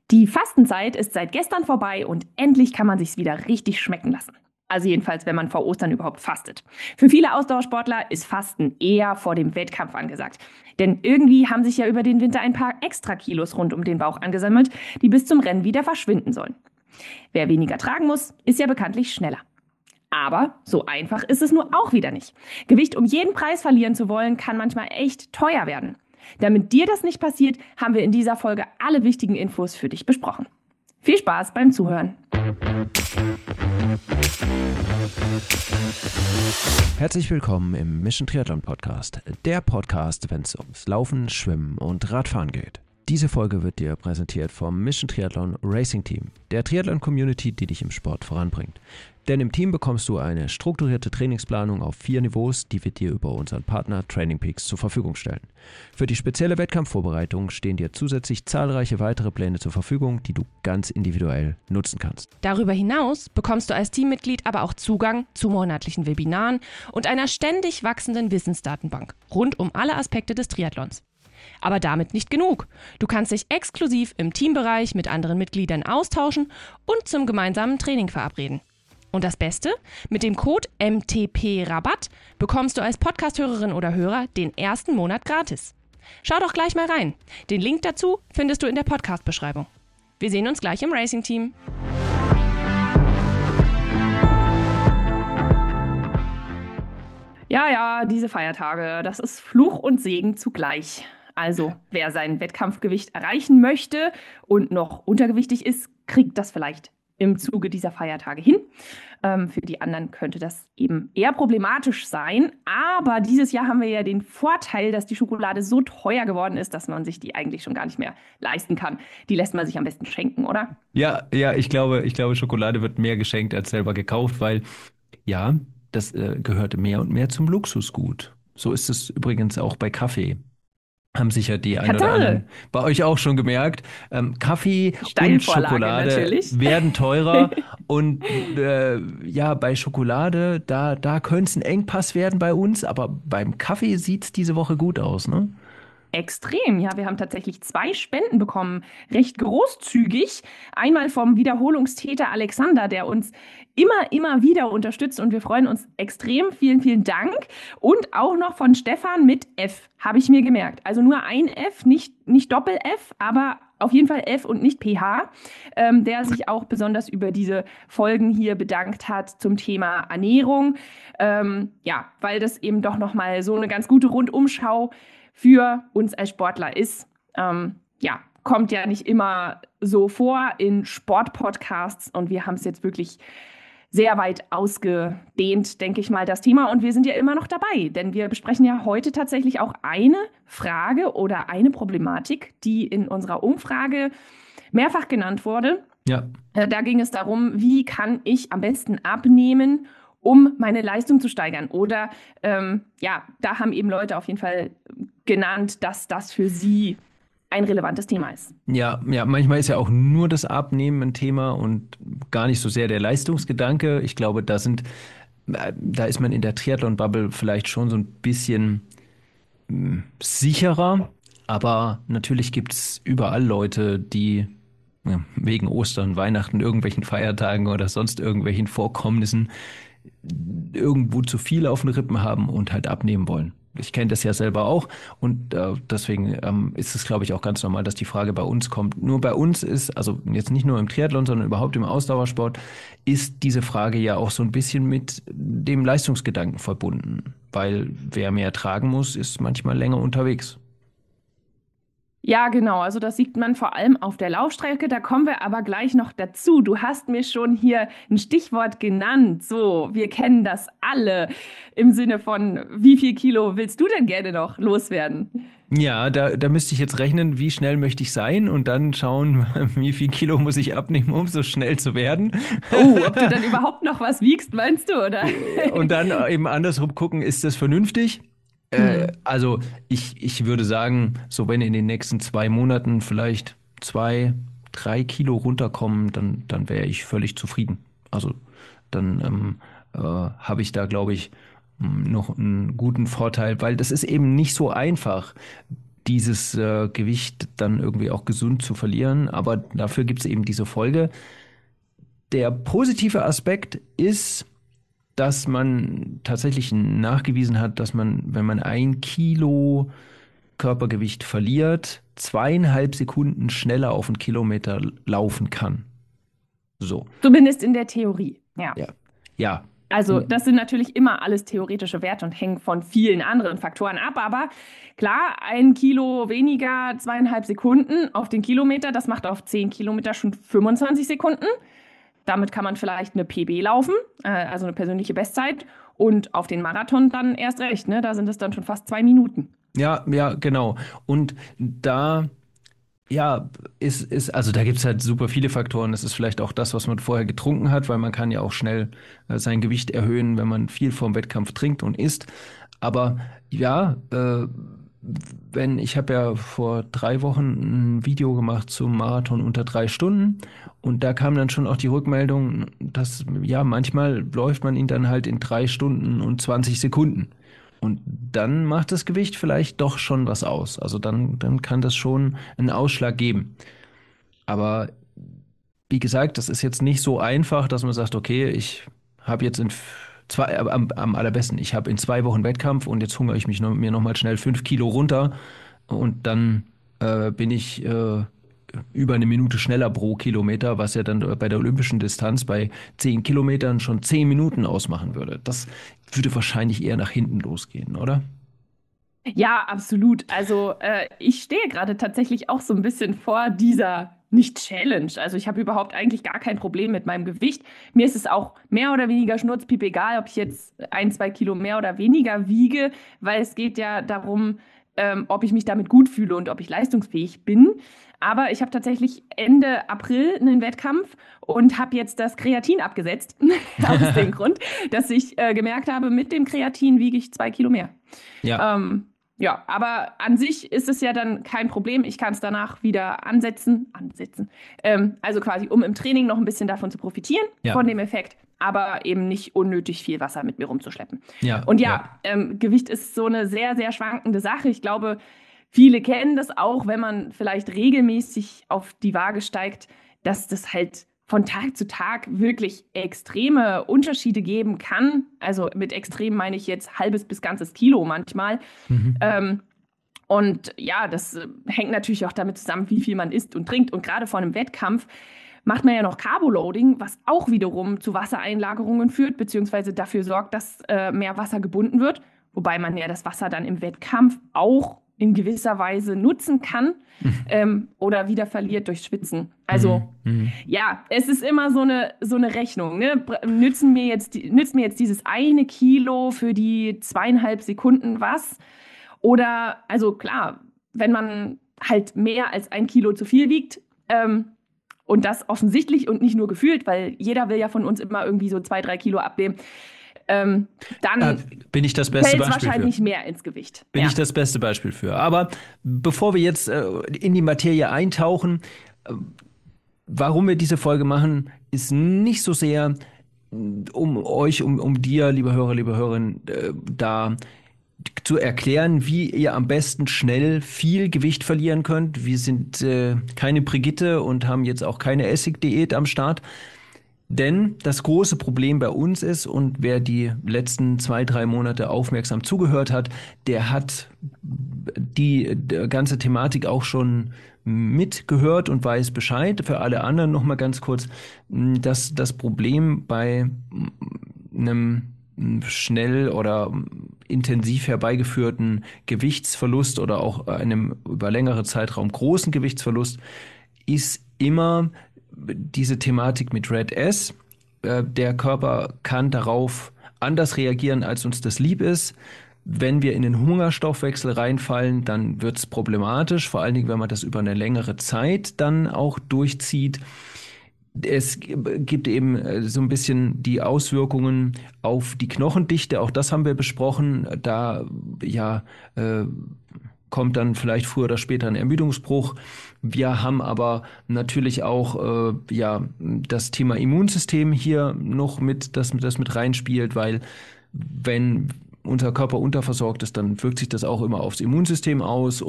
Die Fastenzeit ist seit gestern vorbei und endlich kann man sich's wieder richtig schmecken lassen. Also jedenfalls, wenn man vor Ostern überhaupt fastet. Für viele Ausdauersportler ist Fasten eher vor dem Wettkampf angesagt. Denn irgendwie haben sich ja über den Winter ein paar extra Kilos rund um den Bauch angesammelt, die bis zum Rennen wieder verschwinden sollen. Wer weniger tragen muss, ist ja bekanntlich schneller. Aber so einfach ist es nur auch wieder nicht. Gewicht um jeden Preis verlieren zu wollen, kann manchmal echt teuer werden. Damit dir das nicht passiert, haben wir in dieser Folge alle wichtigen Infos für dich besprochen. Viel Spaß beim Zuhören. Herzlich willkommen im Mission Triathlon Podcast, der Podcast, wenn es ums Laufen, Schwimmen und Radfahren geht. Diese Folge wird dir präsentiert vom Mission Triathlon Racing Team, der Triathlon-Community, die dich im Sport voranbringt. Denn im Team bekommst du eine strukturierte Trainingsplanung auf 4 Niveaus, die wir dir über unseren Partner Training Peaks zur Verfügung stellen. Für die spezielle Wettkampfvorbereitung stehen dir zusätzlich zahlreiche weitere Pläne zur Verfügung, die du ganz individuell nutzen kannst. Darüber hinaus bekommst du als Teammitglied aber auch Zugang zu monatlichen Webinaren und einer ständig wachsenden Wissensdatenbank rund um alle Aspekte des Triathlons. Aber damit nicht genug. Du kannst dich exklusiv im Teambereich mit anderen Mitgliedern austauschen und zum gemeinsamen Training verabreden. Und das Beste? Mit dem Code MTP-Rabatt bekommst du als Podcast-Hörerin oder Hörer den ersten Monat gratis. Schau doch gleich mal rein. Den Link dazu findest du in der Podcast-Beschreibung. Wir sehen uns gleich im Racing-Team. Ja, diese Feiertage, das ist Fluch und Segen zugleich. Also, wer sein Wettkampfgewicht erreichen möchte und noch untergewichtig ist, kriegt das vielleicht im Zuge dieser Feiertage hin. Für die anderen könnte das eben eher problematisch sein. Aber dieses Jahr haben wir ja den Vorteil, dass die Schokolade so teuer geworden ist, dass man sich die eigentlich schon gar nicht mehr leisten kann. Die lässt man sich am besten schenken, oder? Ja, ich glaube, Schokolade wird mehr geschenkt als selber gekauft, weil ja, das gehört mehr und mehr zum Luxusgut. So ist es übrigens auch bei Kaffee. Haben sicher die ein oder anderen bei euch auch schon gemerkt. Kaffee und Schokolade natürlich werden teurer. Und bei Schokolade, da könnte es ein Engpass werden bei uns. Aber beim Kaffee sieht es diese Woche gut aus, ne? Extrem, ja, wir haben tatsächlich 2 Spenden bekommen, recht großzügig. Einmal vom Wiederholungstäter Alexander, der uns immer wieder unterstützt und wir freuen uns extrem. Vielen, vielen Dank. Und auch noch von Stefan mit F, habe ich mir gemerkt. Also nur ein F, nicht Doppel-F, aber auf jeden Fall F und nicht PH, der sich auch besonders über diese Folgen hier bedankt hat zum Thema Ernährung. Weil das eben doch nochmal so eine ganz gute Rundumschau für uns als Sportler ist. Kommt ja nicht immer so vor in Sportpodcasts und wir haben es jetzt wirklich sehr weit ausgedehnt, denke ich mal, das Thema. Und wir sind ja immer noch dabei, denn wir besprechen ja heute tatsächlich auch eine Frage oder eine Problematik, die in unserer Umfrage mehrfach genannt wurde. Ja. Da ging es darum, wie kann ich am besten abnehmen, um meine Leistung zu steigern. Oder da haben eben Leute auf jeden Fall genannt, dass das für sie ein relevantes Thema ist. Ja, manchmal ist ja auch nur das Abnehmen ein Thema und gar nicht so sehr der Leistungsgedanke. Ich glaube, da ist man in der Triathlon-Bubble vielleicht schon so ein bisschen sicherer. Aber natürlich gibt es überall Leute, die wegen Ostern, Weihnachten, irgendwelchen Feiertagen oder sonst irgendwelchen Vorkommnissen irgendwo zu viel auf den Rippen haben und halt abnehmen wollen. Ich kenne das ja selber auch und deswegen ist es, glaube ich, auch ganz normal, dass die Frage bei uns kommt. Nur bei uns ist, also jetzt nicht nur im Triathlon, sondern überhaupt im Ausdauersport, ist diese Frage ja auch so ein bisschen mit dem Leistungsgedanken verbunden. Weil wer mehr tragen muss, ist manchmal länger unterwegs. Ja, genau. Also das sieht man vor allem auf der Laufstrecke. Da kommen wir aber gleich noch dazu. Du hast mir schon hier ein Stichwort genannt. So, wir kennen das alle im Sinne von, wie viel Kilo willst du denn gerne noch loswerden? Ja, da müsste ich jetzt rechnen, wie schnell möchte ich sein und dann schauen, wie viel Kilo muss ich abnehmen, um so schnell zu werden. Oh, ob du dann überhaupt noch was wiegst, meinst du, oder? Und dann eben andersrum gucken, ist das vernünftig? Also ich würde sagen, so wenn in den nächsten 2 Monaten vielleicht 2, 3 Kilo runterkommen, dann wäre ich völlig zufrieden. Also dann habe ich da, glaube ich, noch einen guten Vorteil, weil das ist eben nicht so einfach, dieses Gewicht dann irgendwie auch gesund zu verlieren. Aber dafür gibt es eben diese Folge. Der positive Aspekt ist, dass man tatsächlich nachgewiesen hat, dass man, wenn man 1 Kilo Körpergewicht verliert, 2,5 Sekunden schneller auf einen Kilometer laufen kann. So. Zumindest in der Theorie, ja. Ja. Also das sind natürlich immer alles theoretische Werte und hängen von vielen anderen Faktoren ab. Aber klar, 1 Kilo weniger, 2,5 Sekunden auf den Kilometer, das macht auf 10 Kilometer schon 25 Sekunden. Damit kann man vielleicht eine PB laufen, also eine persönliche Bestzeit. Und auf den Marathon dann erst recht, ne? Da sind es dann schon fast 2 Minuten. Ja, genau. Und da, also da gibt es halt super viele Faktoren. Das ist vielleicht auch das, was man vorher getrunken hat, weil man kann ja auch schnell sein Gewicht erhöhen, wenn man viel vorm Wettkampf trinkt und isst. Aber ja, ich habe ja vor 3 Wochen ein Video gemacht zum Marathon unter 3 Stunden und da kam dann schon auch die Rückmeldung, dass ja, manchmal läuft man ihn dann halt in 3 Stunden und 20 Sekunden. Und dann macht das Gewicht vielleicht doch schon was aus. Also dann kann das schon einen Ausschlag geben. Aber wie gesagt, das ist jetzt nicht so einfach, dass man sagt, okay, ich habe jetzt am allerbesten, ich habe in 2 Wochen Wettkampf und jetzt hungere ich mir nochmal schnell 5 Kilo runter und dann bin ich über eine Minute schneller pro Kilometer, was ja dann bei der olympischen Distanz bei 10 Kilometern schon 10 Minuten ausmachen würde. Das würde wahrscheinlich eher nach hinten losgehen, oder? Ja, absolut. Also ich stehe gerade tatsächlich auch so ein bisschen vor dieser Nicht-Challenge. Also ich habe überhaupt eigentlich gar kein Problem mit meinem Gewicht. Mir ist es auch mehr oder weniger schnurzpiep egal, ob ich jetzt 1, 2 Kilo mehr oder weniger wiege, weil es geht ja darum, ob ich mich damit gut fühle und ob ich leistungsfähig bin. Aber ich habe tatsächlich Ende April einen Wettkampf und habe jetzt das Kreatin abgesetzt. Aus dem Grund, dass ich gemerkt habe, mit dem Kreatin wiege ich 2 Kilo mehr. Ja, aber an sich ist es ja dann kein Problem. Ich kann es danach wieder ansetzen. Also quasi, um im Training noch ein bisschen davon zu profitieren, von dem Effekt, aber eben nicht unnötig viel Wasser mit mir rumzuschleppen. Und Gewicht ist so eine sehr, sehr schwankende Sache. Ich glaube, viele kennen das auch, wenn man vielleicht regelmäßig auf die Waage steigt, dass das halt von Tag zu Tag wirklich extreme Unterschiede geben kann. Also mit extrem meine ich jetzt halbes bis ganzes Kilo manchmal. Und ja, das hängt natürlich auch damit zusammen, wie viel man isst und trinkt. Und gerade vor einem Wettkampf macht man ja noch Carboloading, was auch wiederum zu Wassereinlagerungen führt, beziehungsweise dafür sorgt, dass mehr Wasser gebunden wird. Wobei man ja das Wasser dann im Wettkampf auch in gewisser Weise nutzen kann oder wieder verliert durch Schwitzen. Also ja, es ist immer so eine Rechnung. Ne? Nützt mir jetzt dieses 1 Kilo für die 2,5 Sekunden was? Oder, also klar, wenn man halt mehr als 1 Kilo zu viel wiegt, und das offensichtlich und nicht nur gefühlt, weil jeder will ja von uns immer irgendwie so 2, 3 Kilo abnehmen, dann bin ich das beste fällt Beispiel wahrscheinlich für. mehr ins Gewicht. Bin ich das beste Beispiel für. Aber bevor wir jetzt in die Materie eintauchen, warum wir diese Folge machen, ist nicht so sehr um dir, liebe Hörer, liebe Hörerinnen, da zu erklären, wie ihr am besten schnell viel Gewicht verlieren könnt. Wir sind keine Brigitte und haben jetzt auch keine Essigdiät am Start. Denn das große Problem bei uns ist, und wer die letzten 2, 3 Monate aufmerksam zugehört hat, der hat die ganze Thematik auch schon mitgehört und weiß Bescheid. Für alle anderen nochmal ganz kurz, dass das Problem bei einem schnell oder intensiv herbeigeführten Gewichtsverlust oder auch einem über längere Zeitraum großen Gewichtsverlust ist immer diese Thematik mit Red S. Der Körper kann darauf anders reagieren, als uns das lieb ist. Wenn wir in den Hungerstoffwechsel reinfallen, dann wird es problematisch, vor allen Dingen, wenn man das über eine längere Zeit dann auch durchzieht. Es gibt eben so ein bisschen die Auswirkungen auf die Knochendichte, auch das haben wir besprochen. Da kommt dann vielleicht früher oder später ein Ermüdungsbruch. Wir haben aber natürlich auch das Thema Immunsystem hier noch mit, das mit reinspielt, weil wenn unser Körper unterversorgt ist, dann wirkt sich das auch immer aufs Immunsystem aus und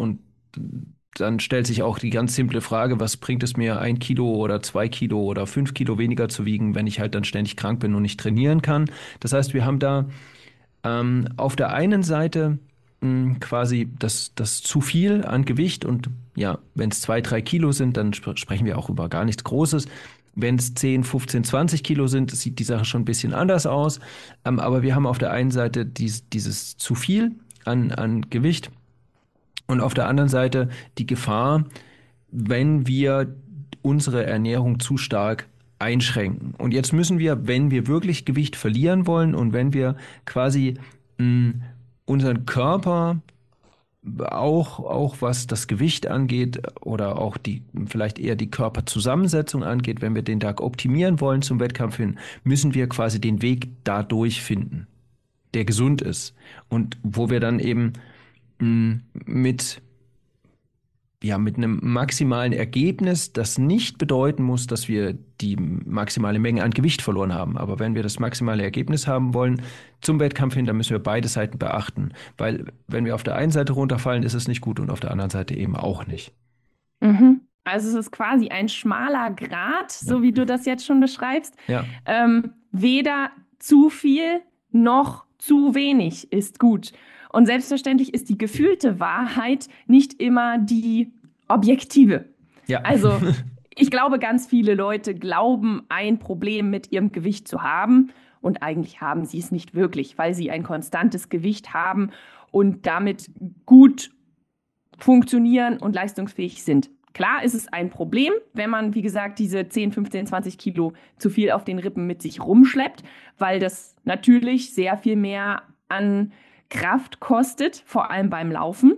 dann stellt sich auch die ganz simple Frage, was bringt es mir, 1 Kilo oder 2 Kilo oder 5 Kilo weniger zu wiegen, wenn ich halt dann ständig krank bin und nicht trainieren kann. Das heißt, wir haben da auf der einen Seite quasi das zu viel an Gewicht und ja, wenn es 2, 3 Kilo sind, dann sprechen wir auch über gar nichts Großes. Wenn es 10, 15, 20 Kilo sind, sieht die Sache schon ein bisschen anders aus. Aber wir haben auf der einen Seite dieses zu viel an Gewicht und auf der anderen Seite die Gefahr, wenn wir unsere Ernährung zu stark einschränken. Und jetzt müssen wir, wenn wir wirklich Gewicht verlieren wollen und wenn wir quasi unseren Körper auch was das Gewicht angeht oder auch vielleicht eher die Körperzusammensetzung angeht, wenn wir den Tag optimieren wollen zum Wettkampf hin, müssen wir quasi den Weg dadurch finden, der gesund ist und wo wir dann eben mit einem maximalen Ergebnis, das nicht bedeuten muss, dass wir die maximale Menge an Gewicht verloren haben. Aber wenn wir das maximale Ergebnis haben wollen zum Wettkampf hin, dann müssen wir beide Seiten beachten. Weil wenn wir auf der einen Seite runterfallen, ist es nicht gut und auf der anderen Seite eben auch nicht. Mhm. Also es ist quasi ein schmaler Grat, so wie du das jetzt schon beschreibst. Ja. Weder zu viel noch zu wenig ist gut. Und selbstverständlich ist die gefühlte Wahrheit nicht immer die objektive. Ja. Also ich glaube, ganz viele Leute glauben, ein Problem mit ihrem Gewicht zu haben. Und eigentlich haben sie es nicht wirklich, weil sie ein konstantes Gewicht haben und damit gut funktionieren und leistungsfähig sind. Klar ist es ein Problem, wenn man, wie gesagt, diese 10, 15, 20 Kilo zu viel auf den Rippen mit sich rumschleppt, weil das natürlich sehr viel mehr an Kraft kostet, vor allem beim Laufen.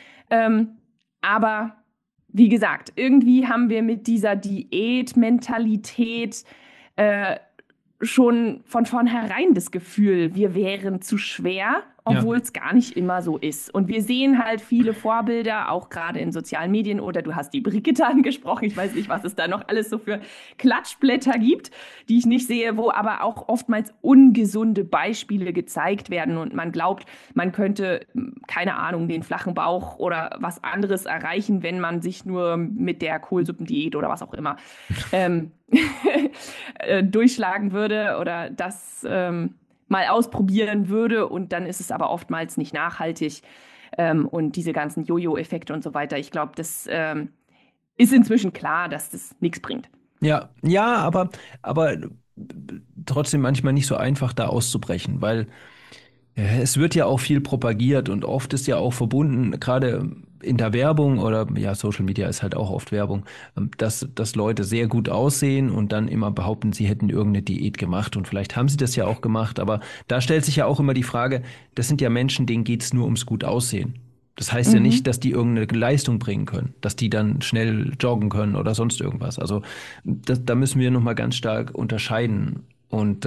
Aber wie gesagt, irgendwie haben wir mit dieser Diätmentalität schon von vornherein das Gefühl, wir wären zu schwer, obwohl es gar nicht immer so ist. Und wir sehen halt viele Vorbilder, auch gerade in sozialen Medien, oder du hast die Brigitte angesprochen, ich weiß nicht, was es da noch alles so für Klatschblätter gibt, die ich nicht sehe, wo aber auch oftmals ungesunde Beispiele gezeigt werden und man glaubt, man könnte, keine Ahnung, den flachen Bauch oder was anderes erreichen, wenn man sich nur mit der Kohlsuppendiät oder was auch immer durchschlagen würde oder das mal ausprobieren würde und dann ist es aber oftmals nicht nachhaltig und diese ganzen Jojo-Effekte und so weiter. Ich glaube, das ist inzwischen klar, dass das nichts bringt. Ja, aber trotzdem manchmal nicht so einfach da auszubrechen, weil es wird ja auch viel propagiert und oft ist ja auch verbunden, gerade in der Werbung oder ja, Social Media ist halt auch oft Werbung, dass Leute sehr gut aussehen und dann immer behaupten, sie hätten irgendeine Diät gemacht und vielleicht haben sie das ja auch gemacht, aber da stellt sich ja auch immer die Frage, das sind ja Menschen, denen geht's nur ums gut Aussehen. Das heißt ja nicht, dass die irgendeine Leistung bringen können, dass die dann schnell joggen können oder sonst irgendwas. Also da müssen wir nochmal ganz stark unterscheiden. Und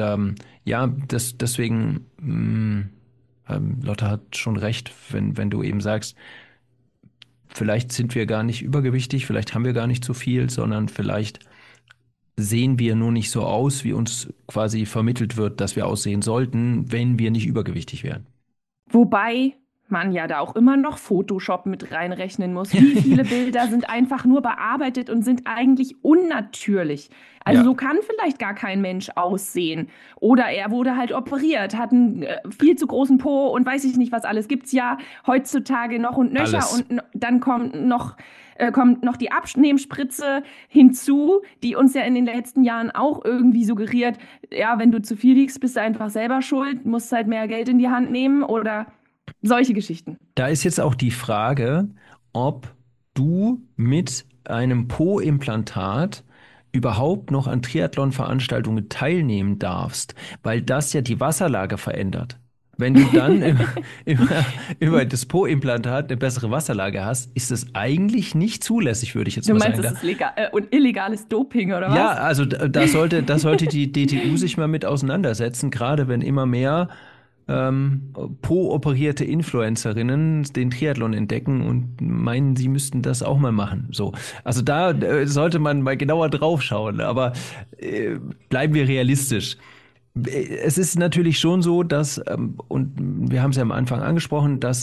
deswegen, Lotta hat schon recht, wenn du eben sagst, vielleicht sind wir gar nicht übergewichtig, vielleicht haben wir gar nicht so viel, sondern vielleicht sehen wir nur nicht so aus, wie uns quasi vermittelt wird, dass wir aussehen sollten, wenn wir nicht übergewichtig wären. Wobei man ja da auch immer noch Photoshop mit reinrechnen muss. Wie viele Bilder sind einfach nur bearbeitet und sind eigentlich unnatürlich? Also so kann vielleicht gar kein Mensch aussehen. Oder er wurde halt operiert, hat einen viel zu großen Po und weiß ich nicht, was alles. Gibt's ja heutzutage noch und nöcher. Alles. Und dann kommt noch die Abnehmspritze hinzu, die uns ja in den letzten Jahren auch irgendwie suggeriert, ja, wenn du zu viel wiegst, bist du einfach selber schuld, musst halt mehr Geld in die Hand nehmen oder solche Geschichten. Da ist jetzt auch die Frage, ob du mit einem Po-Implantat überhaupt noch an Triathlon-Veranstaltungen teilnehmen darfst, weil das ja die Wasserlage verändert. Wenn du dann über das Po-Implantat eine bessere Wasserlage hast, ist es eigentlich nicht zulässig, würde ich jetzt mal sagen. Du meinst, das ist legal, und illegales Doping, oder was? Ja, also da sollte die DTU sich mal mit auseinandersetzen, gerade wenn immer mehr Po-operierte Influencerinnen den Triathlon entdecken und meinen, sie müssten das auch mal machen. So, also da sollte man mal genauer drauf schauen, aber bleiben wir realistisch. Es ist natürlich schon so, dass, und wir haben es ja am Anfang angesprochen, dass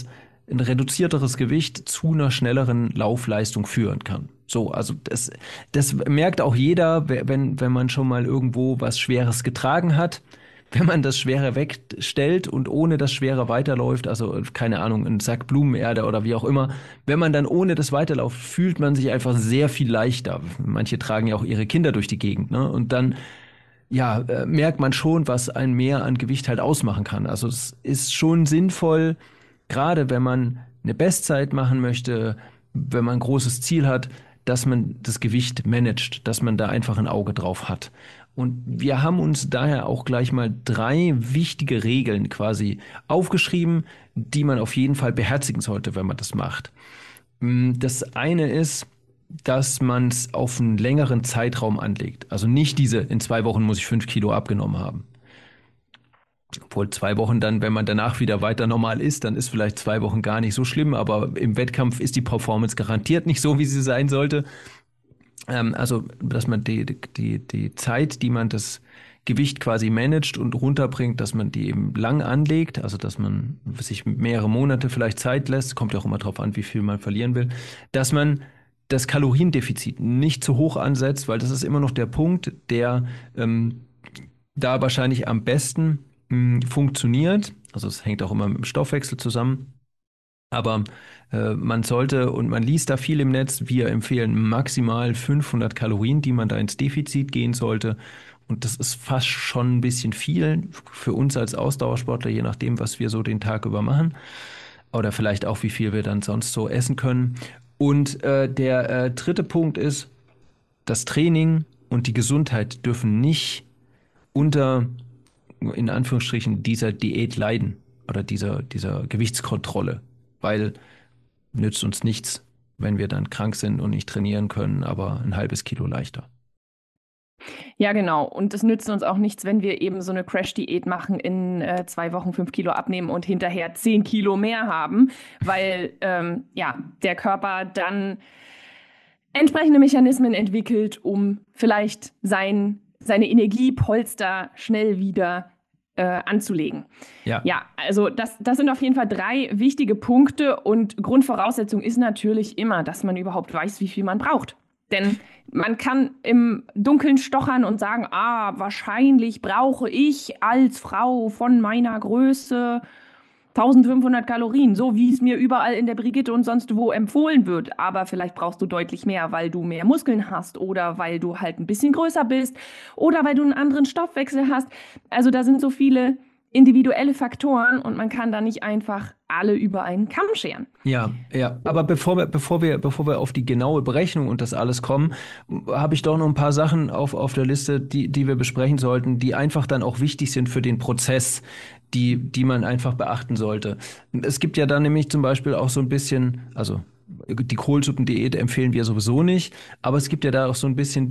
ein reduzierteres Gewicht zu einer schnelleren Laufleistung führen kann. So, also das merkt auch jeder, wenn man schon mal irgendwo was Schweres getragen hat. Wenn man das Schwere wegstellt und ohne das Schwere weiterläuft, also keine Ahnung, ein Sack Blumenerde oder wie auch immer, wenn man dann ohne das weiterläuft, fühlt man sich einfach sehr viel leichter. Manche tragen ja auch ihre Kinder durch die Gegend, ne? Und dann merkt man schon, was ein Mehr an Gewicht halt ausmachen kann. Also es ist schon sinnvoll, gerade wenn man eine Bestzeit machen möchte, wenn man ein großes Ziel hat, dass man das Gewicht managt, dass man da einfach ein Auge drauf hat. Und wir haben uns daher auch gleich mal 3 wichtige Regeln quasi aufgeschrieben, die man auf jeden Fall beherzigen sollte, wenn man das macht. Das eine ist, dass man es auf einen längeren Zeitraum anlegt. Also nicht in 2 Wochen muss ich 5 Kilo abgenommen haben. Obwohl 2 Wochen dann, wenn man danach wieder weiter normal ist, dann ist vielleicht 2 Wochen gar nicht so schlimm, aber im Wettkampf ist die Performance garantiert nicht so, wie sie sein sollte. Also, dass man die Zeit, die man das Gewicht quasi managt und runterbringt, dass man die eben lang anlegt, also dass man sich mehrere Monate vielleicht Zeit lässt, kommt ja auch immer drauf an, wie viel man verlieren will, dass man das Kaloriendefizit nicht zu hoch ansetzt, weil das ist immer noch der Punkt, der da wahrscheinlich am besten funktioniert. Also es hängt auch immer mit dem Stoffwechsel zusammen. Aber man sollte, und man liest da viel im Netz, wir empfehlen maximal 500 Kalorien, die man da ins Defizit gehen sollte. Und das ist fast schon ein bisschen viel für uns als Ausdauersportler, je nachdem, was wir so den Tag über machen. Oder vielleicht auch, wie viel wir dann sonst so essen können. Und der dritte Punkt ist, das Training und die Gesundheit dürfen nicht unter, in Anführungsstrichen, dieser Diät leiden oder dieser Gewichtskontrolle. Weil nützt uns nichts, wenn wir dann krank sind und nicht trainieren können, aber ein halbes Kilo leichter. Ja, genau. Und es nützt uns auch nichts, wenn wir eben so eine Crash-Diät machen, in 2 Wochen 5 Kilo abnehmen und hinterher 10 Kilo mehr haben, weil der Körper dann entsprechende Mechanismen entwickelt, um vielleicht seine Energiepolster schnell wieder anzulegen. Ja, also das sind auf jeden Fall 3 wichtige Punkte und Grundvoraussetzung ist natürlich immer, dass man überhaupt weiß, wie viel man braucht. Denn man kann im Dunkeln stochern und sagen, wahrscheinlich brauche ich als Frau von meiner Größe 1500 Kalorien, so wie es mir überall in der Brigitte und sonst wo empfohlen wird. Aber vielleicht brauchst du deutlich mehr, weil du mehr Muskeln hast oder weil du halt ein bisschen größer bist oder weil du einen anderen Stoffwechsel hast. Also da sind so viele individuelle Faktoren und man kann da nicht einfach alle über einen Kamm scheren. Ja. Aber bevor wir auf die genaue Berechnung und das alles kommen, habe ich doch noch ein paar Sachen auf der Liste, die wir besprechen sollten, die einfach dann auch wichtig sind für den Prozess, die man einfach beachten sollte. Es gibt ja dann nämlich zum Beispiel auch so ein bisschen, also die Kohlsuppendiät empfehlen wir sowieso nicht, aber es gibt ja da auch so ein bisschen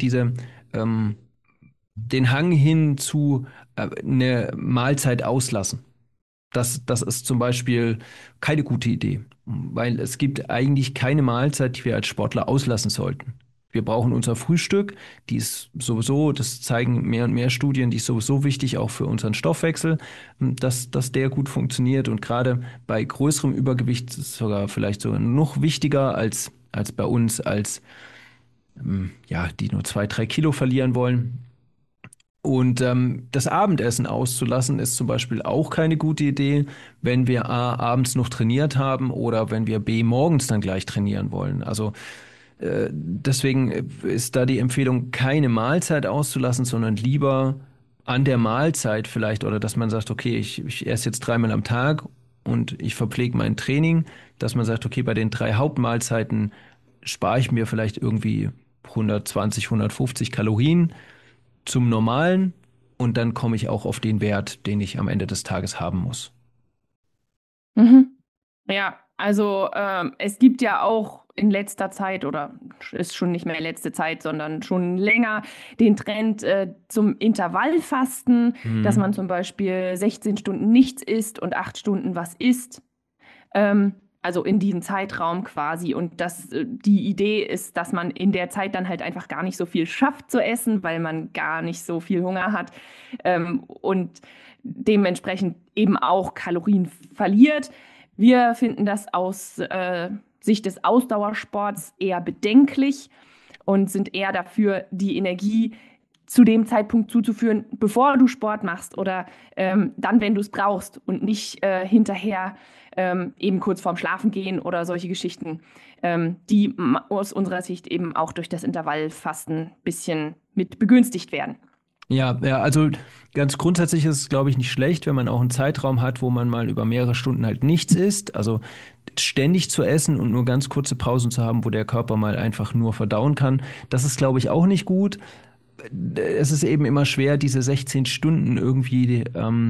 den Hang hin zu eine Mahlzeit auslassen. Das ist zum Beispiel keine gute Idee, weil es gibt eigentlich keine Mahlzeit, die wir als Sportler auslassen sollten. Wir brauchen unser Frühstück, die ist sowieso, das zeigen mehr und mehr Studien, die ist sowieso wichtig auch für unseren Stoffwechsel, dass der gut funktioniert und gerade bei größerem Übergewicht ist es vielleicht sogar noch wichtiger als bei uns, die nur 2-3 Kilo verlieren wollen. Und das Abendessen auszulassen ist zum Beispiel auch keine gute Idee, wenn wir A, abends noch trainiert haben oder wenn wir B, morgens dann gleich trainieren wollen. Also deswegen ist da die Empfehlung, keine Mahlzeit auszulassen, sondern lieber an der Mahlzeit vielleicht, oder dass man sagt, okay, ich esse jetzt 3-mal am Tag und ich verpflege mein Training, dass man sagt, okay, bei den 3 Hauptmahlzeiten spare ich mir vielleicht irgendwie 120, 150 Kalorien zum Normalen und dann komme ich auch auf den Wert, den ich am Ende des Tages haben muss. Mhm. Ja, also es gibt ja auch in letzter Zeit, oder ist schon nicht mehr letzte Zeit, sondern schon länger, den Trend zum Intervallfasten, dass man zum Beispiel 16 Stunden nichts isst und 8 Stunden was isst. Also in diesem Zeitraum quasi. Und die Idee ist, dass man in der Zeit dann halt einfach gar nicht so viel schafft zu essen, weil man gar nicht so viel Hunger hat und dementsprechend eben auch Kalorien verliert. Wir finden das aus Sicht des Ausdauersports eher bedenklich und sind eher dafür, die Energie zu dem Zeitpunkt zuzuführen, bevor du Sport machst oder dann, wenn du es brauchst und nicht hinterher eben kurz vorm Schlafengehen oder solche Geschichten, die aus unserer Sicht eben auch durch das Intervallfasten ein bisschen mit begünstigt werden. Ja, also ganz grundsätzlich ist es, glaube ich, nicht schlecht, wenn man auch einen Zeitraum hat, wo man mal über mehrere Stunden halt nichts isst. Also ständig zu essen und nur ganz kurze Pausen zu haben, wo der Körper mal einfach nur verdauen kann. Das ist, glaube ich, auch nicht gut. Es ist eben immer schwer, diese 16 Stunden irgendwie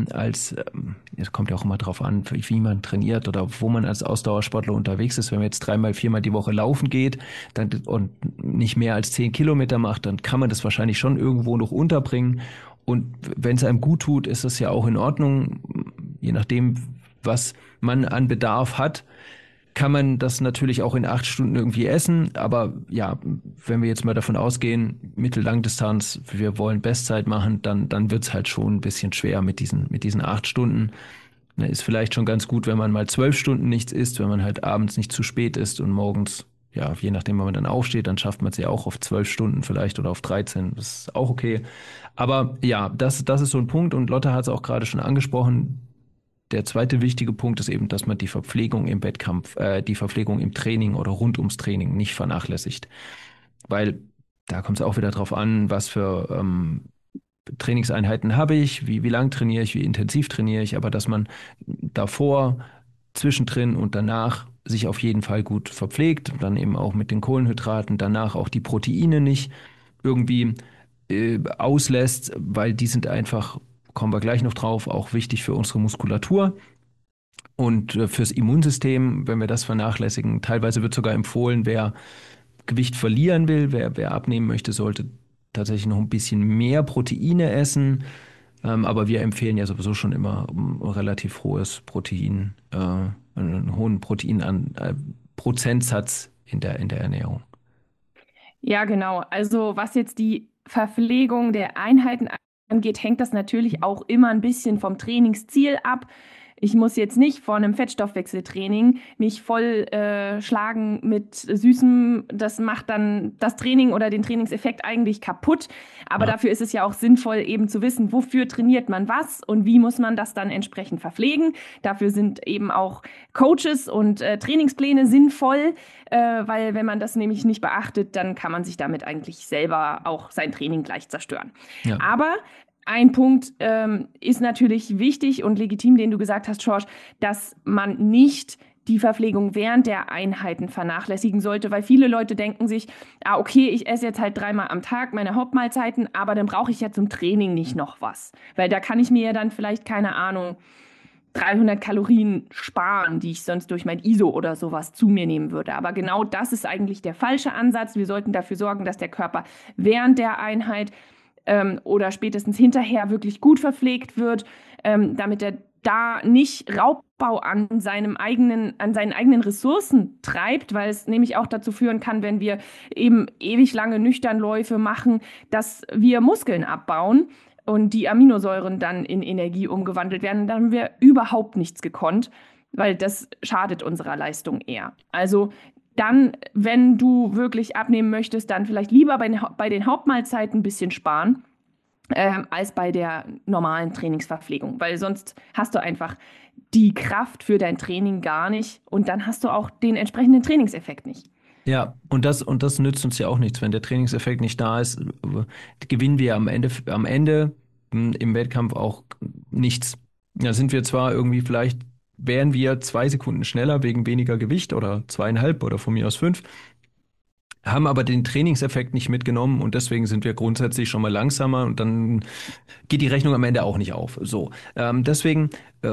es kommt ja auch immer drauf an, wie man trainiert oder wo man als Ausdauersportler unterwegs ist. Wenn man jetzt 3-mal, 4-mal die Woche laufen geht und nicht mehr als 10 Kilometer macht, dann kann man das wahrscheinlich schon irgendwo noch unterbringen. Und wenn es einem gut tut, ist es ja auch in Ordnung. Je nachdem, was man an Bedarf hat, kann man das natürlich auch in 8 Stunden irgendwie essen. Aber ja, wenn wir jetzt mal davon ausgehen, Mittel-Langdistanz, wir wollen Bestzeit machen, dann wird's halt schon ein bisschen schwer mit diesen 8 Stunden. Ist vielleicht schon ganz gut, wenn man mal 12 Stunden nichts isst, wenn man halt abends nicht zu spät isst und morgens, ja, je nachdem, wann man dann aufsteht, dann schafft man es ja auch auf 12 Stunden vielleicht oder auf 13. Das ist auch okay. Aber ja, das ist so ein Punkt und Lotte hat es auch gerade schon angesprochen. Der zweite wichtige Punkt ist eben, dass man die Verpflegung im Wettkampf, die Verpflegung im Training oder rund ums Training nicht vernachlässigt. Weil da kommt es auch wieder drauf an, was für Trainingseinheiten habe ich, wie lang trainiere ich, wie intensiv trainiere ich, aber dass man davor, zwischendrin und danach sich auf jeden Fall gut verpflegt, dann eben auch mit den Kohlenhydraten, danach auch die Proteine nicht irgendwie auslässt, weil die sind einfach, kommen wir gleich noch drauf, auch wichtig für unsere Muskulatur und fürs Immunsystem, wenn wir das vernachlässigen. Teilweise wird sogar empfohlen, wer Gewicht verlieren will, wer abnehmen möchte, sollte tatsächlich noch ein bisschen mehr Proteine essen. Aber wir empfehlen ja sowieso schon immer relativ hohes Protein, einen hohen Prozentsatz in der Ernährung. Ja, genau. Also was jetzt die Verpflegung der Einheiten angeht, hängt das natürlich auch immer ein bisschen vom Trainingsziel ab. Ich muss jetzt nicht vor einem Fettstoffwechseltraining mich voll schlagen mit Süßem. Das macht dann das Training oder den Trainingseffekt eigentlich kaputt. Aber dafür ist es ja auch sinnvoll, eben zu wissen, wofür trainiert man was und wie muss man das dann entsprechend verpflegen. Dafür sind eben auch Coaches und Trainingspläne sinnvoll, weil wenn man das nämlich nicht beachtet, dann kann man sich damit eigentlich selber auch sein Training gleich zerstören. Ja. Aber ein Punkt ist natürlich wichtig und legitim, den du gesagt hast, George, dass man nicht die Verpflegung während der Einheiten vernachlässigen sollte, weil viele Leute denken sich, okay, ich esse jetzt halt 3-mal am Tag meine Hauptmahlzeiten, aber dann brauche ich ja zum Training nicht noch was, weil da kann ich mir ja dann vielleicht, keine Ahnung, 300 Kalorien sparen, die ich sonst durch mein ISO oder sowas zu mir nehmen würde. Aber genau das ist eigentlich der falsche Ansatz. Wir sollten dafür sorgen, dass der Körper während der Einheit oder spätestens hinterher wirklich gut verpflegt wird, damit er da nicht Raubbau an seinen eigenen Ressourcen treibt, weil es nämlich auch dazu führen kann, wenn wir eben ewig lange Nüchternläufe machen, dass wir Muskeln abbauen und die Aminosäuren dann in Energie umgewandelt werden. Dann haben wir überhaupt nichts gekonnt, weil das schadet unserer Leistung eher. Also dann, wenn du wirklich abnehmen möchtest, dann vielleicht lieber bei den Hauptmahlzeiten ein bisschen sparen, als bei der normalen Trainingsverpflegung, weil sonst hast du einfach die Kraft für dein Training gar nicht und dann hast du auch den entsprechenden Trainingseffekt nicht. Ja, und das nützt uns ja auch nichts. Wenn der Trainingseffekt nicht da ist, gewinnen wir am Ende im Wettkampf auch nichts. Da sind wir zwar irgendwie vielleicht wären wir 2 Sekunden schneller wegen weniger Gewicht oder 2,5 oder von mir aus 5, haben aber den Trainingseffekt nicht mitgenommen und deswegen sind wir grundsätzlich schon mal langsamer und dann geht die Rechnung am Ende auch nicht auf. So, deswegen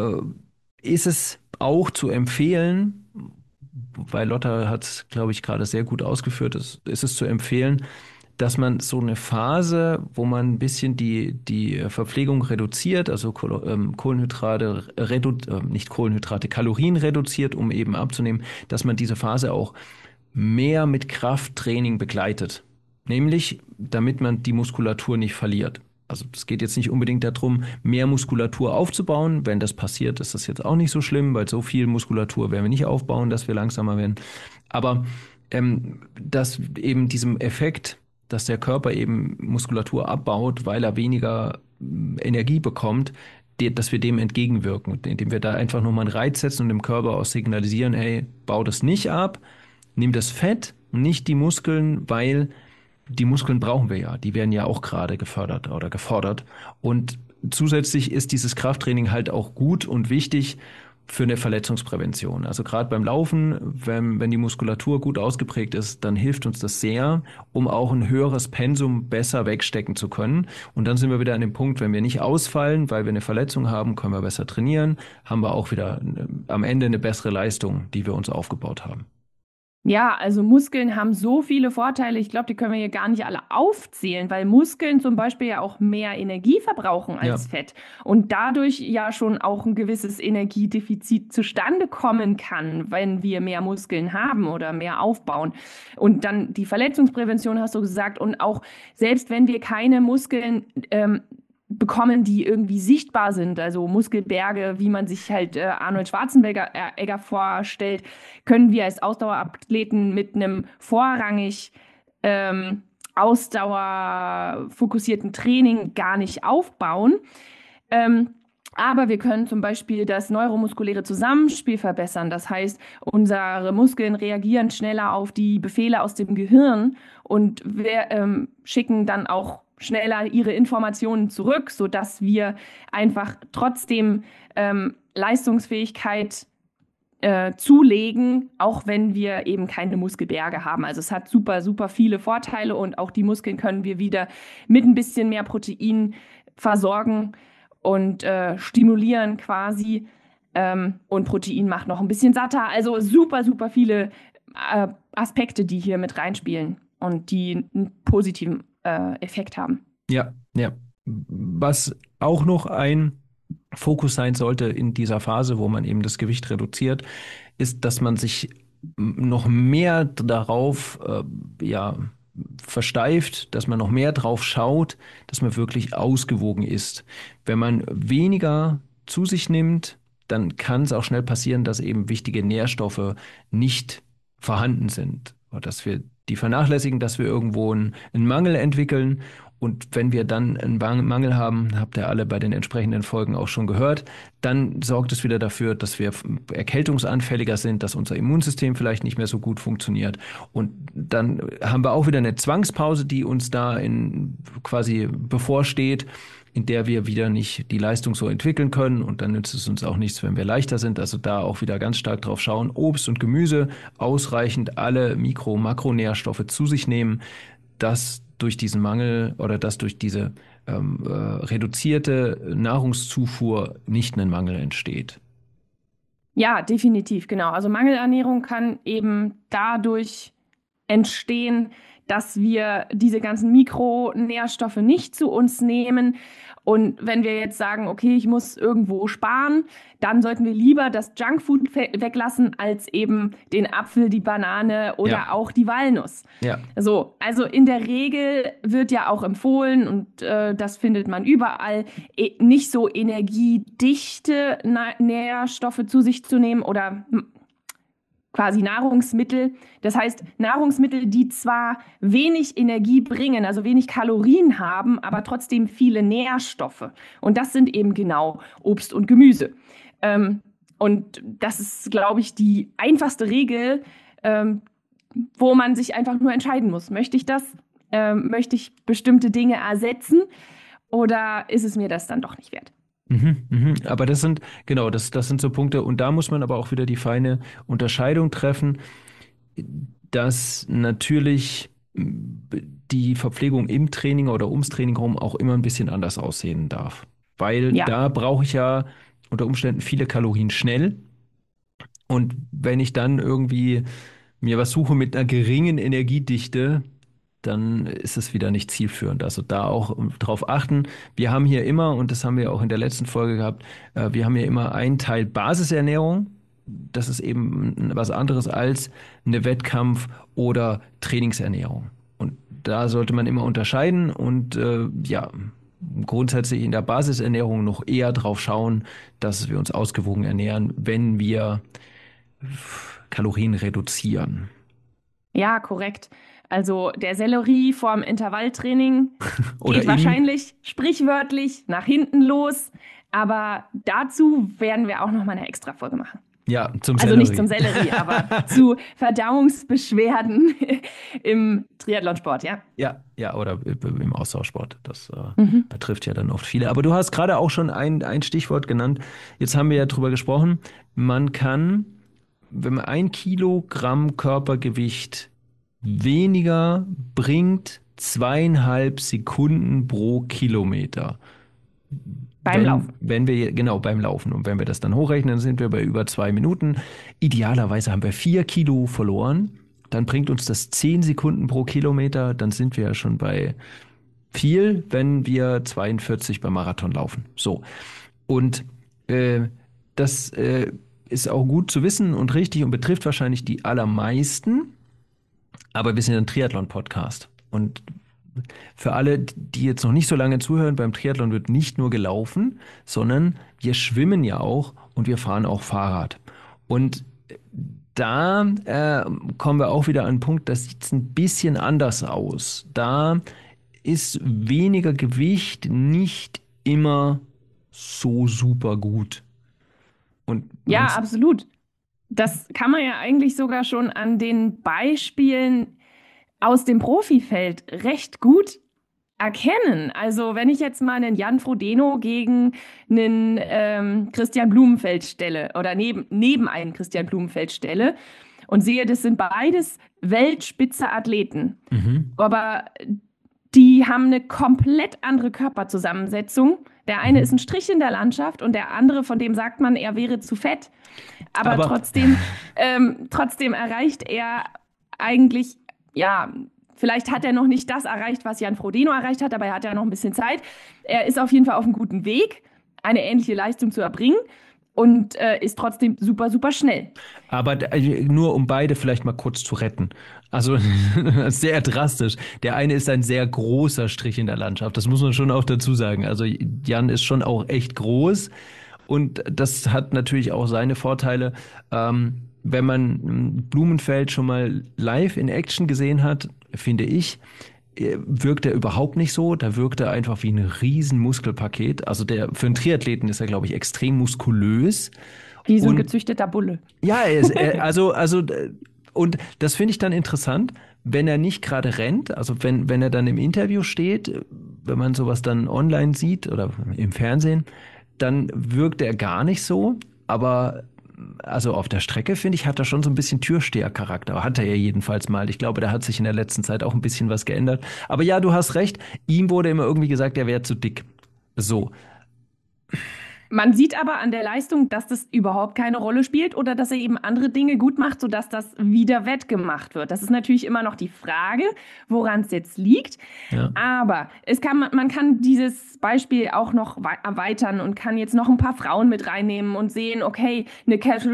ist es auch zu empfehlen, weil Lotta hat es, glaube ich, gerade sehr gut ausgeführt, ist es zu empfehlen, dass man so eine Phase, wo man ein bisschen die Verpflegung reduziert, also Kalorien reduziert, um eben abzunehmen, dass man diese Phase auch mehr mit Krafttraining begleitet. Nämlich, damit man die Muskulatur nicht verliert. Also es geht jetzt nicht unbedingt darum, mehr Muskulatur aufzubauen. Wenn das passiert, ist das jetzt auch nicht so schlimm, weil so viel Muskulatur werden wir nicht aufbauen, dass wir langsamer werden. Aber dass eben diesem Effekt, dass der Körper eben Muskulatur abbaut, weil er weniger Energie bekommt, dass wir dem entgegenwirken, indem wir da einfach nochmal einen Reiz setzen und dem Körper auch signalisieren, hey, bau das nicht ab, nimm das Fett und nicht die Muskeln, weil die Muskeln brauchen wir ja. Die werden ja auch gerade gefördert oder gefordert. Und zusätzlich ist dieses Krafttraining halt auch gut und wichtig für eine Verletzungsprävention. Also gerade beim Laufen, wenn die Muskulatur gut ausgeprägt ist, dann hilft uns das sehr, um auch ein höheres Pensum besser wegstecken zu können. Und dann sind wir wieder an dem Punkt, wenn wir nicht ausfallen, weil wir eine Verletzung haben, können wir besser trainieren, haben wir auch wieder am Ende eine bessere Leistung, die wir uns aufgebaut haben. Ja, also Muskeln haben so viele Vorteile. Ich glaube, die können wir hier gar nicht alle aufzählen, weil Muskeln zum Beispiel ja auch mehr Energie verbrauchen als Fett und dadurch ja schon auch ein gewisses Energiedefizit zustande kommen kann, wenn wir mehr Muskeln haben oder mehr aufbauen. Und dann die Verletzungsprävention hast du gesagt und auch selbst wenn wir keine Muskeln bekommen, die irgendwie sichtbar sind, also Muskelberge, wie man sich halt Arnold Schwarzenegger vorstellt, können wir als Ausdauerathleten mit einem vorrangig ausdauerfokussierten Training gar nicht aufbauen. Aber wir können zum Beispiel das neuromuskuläre Zusammenspiel verbessern. Das heißt, unsere Muskeln reagieren schneller auf die Befehle aus dem Gehirn und wir schicken dann auch schneller ihre Informationen zurück, sodass wir einfach trotzdem Leistungsfähigkeit zulegen, auch wenn wir eben keine Muskelberge haben. Also es hat super, super viele Vorteile und auch die Muskeln können wir wieder mit ein bisschen mehr Protein versorgen und stimulieren quasi. Und Protein macht noch ein bisschen satter. Also super, super viele Aspekte, die hier mit reinspielen und die einen positiven Effekt haben. Ja. Was auch noch ein Fokus sein sollte in dieser Phase, wo man eben das Gewicht reduziert, ist, dass man sich noch mehr darauf versteift, dass man noch mehr drauf schaut, dass man wirklich ausgewogen ist. Wenn man weniger zu sich nimmt, dann kann es auch schnell passieren, dass eben wichtige Nährstoffe nicht vorhanden sind oder dass wir die vernachlässigen, dass wir irgendwo einen Mangel entwickeln. Und wenn wir dann einen Mangel haben, habt ihr alle bei den entsprechenden Folgen auch schon gehört, dann sorgt es wieder dafür, dass wir erkältungsanfälliger sind, dass unser Immunsystem vielleicht nicht mehr so gut funktioniert. Und dann haben wir auch wieder eine Zwangspause, die uns da quasi bevorsteht, in der wir wieder nicht die Leistung so entwickeln können. Und dann nützt es uns auch nichts, wenn wir leichter sind. Also da auch wieder ganz stark drauf schauen, Obst und Gemüse ausreichend alle Mikro- und Makronährstoffe zu sich nehmen, dass durch diesen Mangel oder dass durch diese reduzierte Nahrungszufuhr nicht ein Mangel entsteht. Ja, definitiv, genau. Also Mangelernährung kann eben dadurch entstehen, dass wir diese ganzen Mikronährstoffe nicht zu uns nehmen. Und wenn wir jetzt sagen, okay, ich muss irgendwo sparen, dann sollten wir lieber das Junkfood weglassen, als eben den Apfel, die Banane oder auch die Walnuss. Ja. So, also in der Regel wird ja auch empfohlen, und das findet man überall, nicht so energiedichte Nährstoffe zu sich zu nehmen oder quasi Nahrungsmittel. Das heißt, Nahrungsmittel, die zwar wenig Energie bringen, also wenig Kalorien haben, aber trotzdem viele Nährstoffe. Und das sind eben genau Obst und Gemüse. Und das ist, glaube ich, die einfachste Regel, wo man sich einfach nur entscheiden muss. Möchte ich das? Möchte ich bestimmte Dinge ersetzen? Oder ist es mir das dann doch nicht wert? Aber das sind so Punkte, und da muss man aber auch wieder die feine Unterscheidung treffen, dass natürlich die Verpflegung im Training oder ums Training herum auch immer ein bisschen anders aussehen darf. Weil da brauche ich ja unter Umständen viele Kalorien schnell. Und wenn ich dann irgendwie mir was suche mit einer geringen Energiedichte, dann ist es wieder nicht zielführend. Also da auch drauf achten. Wir haben hier immer, und das haben wir auch in der letzten Folge gehabt, wir haben hier immer einen Teil Basisernährung. Das ist eben was anderes als eine Wettkampf- oder Trainingsernährung. Und da sollte man immer unterscheiden. Und grundsätzlich in der Basisernährung noch eher drauf schauen, dass wir uns ausgewogen ernähren, wenn wir Kalorien reduzieren. Ja, korrekt. Also der Sellerie vorm Intervalltraining Oder geht wahrscheinlich sprichwörtlich nach hinten los. Aber dazu werden wir auch noch mal eine extra Folge machen. Ja, zum Also Sellerie. nicht zum Sellerie, aber zu Verdauungsbeschwerden im Triathlonsport, ja? Ja, oder im Austauschsport. Das betrifft ja dann oft viele. Aber du hast gerade auch schon ein Stichwort genannt. Jetzt haben wir ja drüber gesprochen. Man kann, wenn man 1 Kilogramm Körpergewicht weniger bringt, 2,5 Sekunden pro Kilometer. Beim Laufen. Beim Laufen. Und wenn wir das dann hochrechnen, dann sind wir bei über 2 Minuten. Idealerweise haben wir 4 Kilo verloren. Dann bringt uns das 10 Sekunden pro Kilometer. Dann sind wir ja schon bei viel, wenn wir 42 beim Marathon laufen. So. Und das ist auch gut zu wissen und richtig und betrifft wahrscheinlich die allermeisten. Aber wir sind ein Triathlon-Podcast. Und für alle, die jetzt noch nicht so lange zuhören, beim Triathlon wird nicht nur gelaufen, sondern wir schwimmen ja auch und wir fahren auch Fahrrad. Und da kommen wir auch wieder an einen Punkt, das sieht ein bisschen anders aus. Da ist weniger Gewicht nicht immer so super gut. Und Ja, absolut. Das kann man ja eigentlich sogar schon an den Beispielen aus dem Profifeld recht gut erkennen. Also wenn ich jetzt mal einen Jan Frodeno gegen einen Christian Blumenfeld stelle oder neben einen Christian Blumenfeld stelle und sehe, das sind beides Weltspitze-Athleten. Aber die haben eine komplett andere Körperzusammensetzung. Der eine ist ein Strich in der Landschaft und der andere, von dem sagt man, er wäre zu fett. Aber trotzdem erreicht er eigentlich, ja, vielleicht hat er noch nicht das erreicht, was Jan Frodeno erreicht hat, aber er hat ja noch ein bisschen Zeit. Er ist auf jeden Fall auf einem guten Weg, eine ähnliche Leistung zu erbringen und ist trotzdem super, super schnell. Aber nur um beide vielleicht mal kurz zu retten. Also sehr drastisch. Der eine ist ein sehr großer Strich in der Landschaft. Das muss man schon auch dazu sagen. Also Jan ist schon auch echt groß und das hat natürlich auch seine Vorteile. Wenn man Blumenfeld schon mal live in Action gesehen hat, finde ich, wirkt er überhaupt nicht so. Da wirkt er einfach wie ein riesen Muskelpaket. Also für einen Triathleten ist er, glaube ich, extrem muskulös. Wie so ein gezüchteter Bulle. Ja, und das finde ich dann interessant, wenn er nicht gerade rennt, also wenn er dann im Interview steht, wenn man sowas dann online sieht oder im Fernsehen, dann wirkt er gar nicht so, aber also auf der Strecke, finde ich, hat er schon so ein bisschen Türsteher-Charakter. Hat er ja jedenfalls mal. Ich glaube, da hat sich in der letzten Zeit auch ein bisschen was geändert. Aber ja, du hast recht, ihm wurde immer irgendwie gesagt, er wäre zu dick. So. Man sieht aber an der Leistung, dass das überhaupt keine Rolle spielt oder dass er eben andere Dinge gut macht, sodass das wieder wettgemacht wird. Das ist natürlich immer noch die Frage, woran es jetzt liegt. Ja. Aber man kann dieses Beispiel auch noch erweitern und kann jetzt noch ein paar Frauen mit reinnehmen und sehen, okay, eine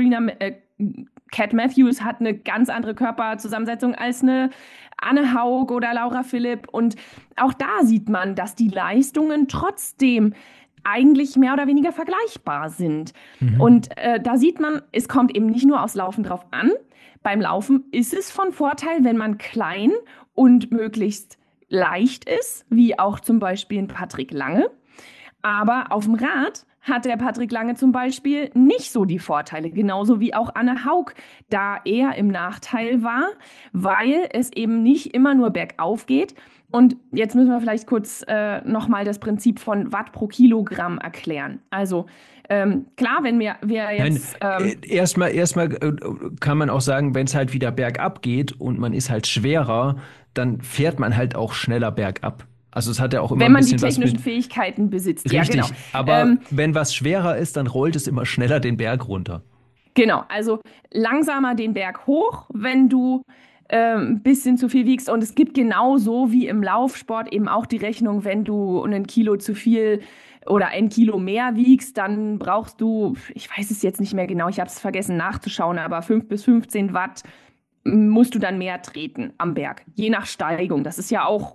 Cat Matthews hat eine ganz andere Körperzusammensetzung als eine Anne Haug oder Laura Philipp. Und auch da sieht man, dass die Leistungen trotzdem eigentlich mehr oder weniger vergleichbar sind. Und da sieht man, es kommt eben nicht nur aufs Laufen drauf an. Beim Laufen ist es von Vorteil, wenn man klein und möglichst leicht ist, wie auch zum Beispiel ein Patrick Lange. Aber auf dem Rad hat der Patrick Lange zum Beispiel nicht so die Vorteile, genauso wie auch Anne Haug, da er im Nachteil war, weil es eben nicht immer nur bergauf geht. Und jetzt müssen wir vielleicht kurz nochmal das Prinzip von Watt pro Kilogramm erklären. Also klar, wenn wir jetzt... Erstmal kann man auch sagen, wenn es halt wieder bergab geht und man ist halt schwerer, dann fährt man halt auch schneller bergab. Also es hat ja auch immer wenn man ein bisschen die technischen was Fähigkeiten besitzt. Richtig, ja, genau. Aber wenn was schwerer ist, dann rollt es immer schneller den Berg runter. Genau, also langsamer den Berg hoch, wenn du ein bisschen zu viel wiegst. Und es gibt genauso wie im Laufsport eben auch die Rechnung, wenn du 1 Kilo zu viel oder 1 Kilo mehr wiegst, dann brauchst du, ich weiß es jetzt nicht mehr genau, ich habe es vergessen nachzuschauen, aber 5 bis 15 Watt musst du dann mehr treten am Berg, je nach Steigung. Das ist ja auch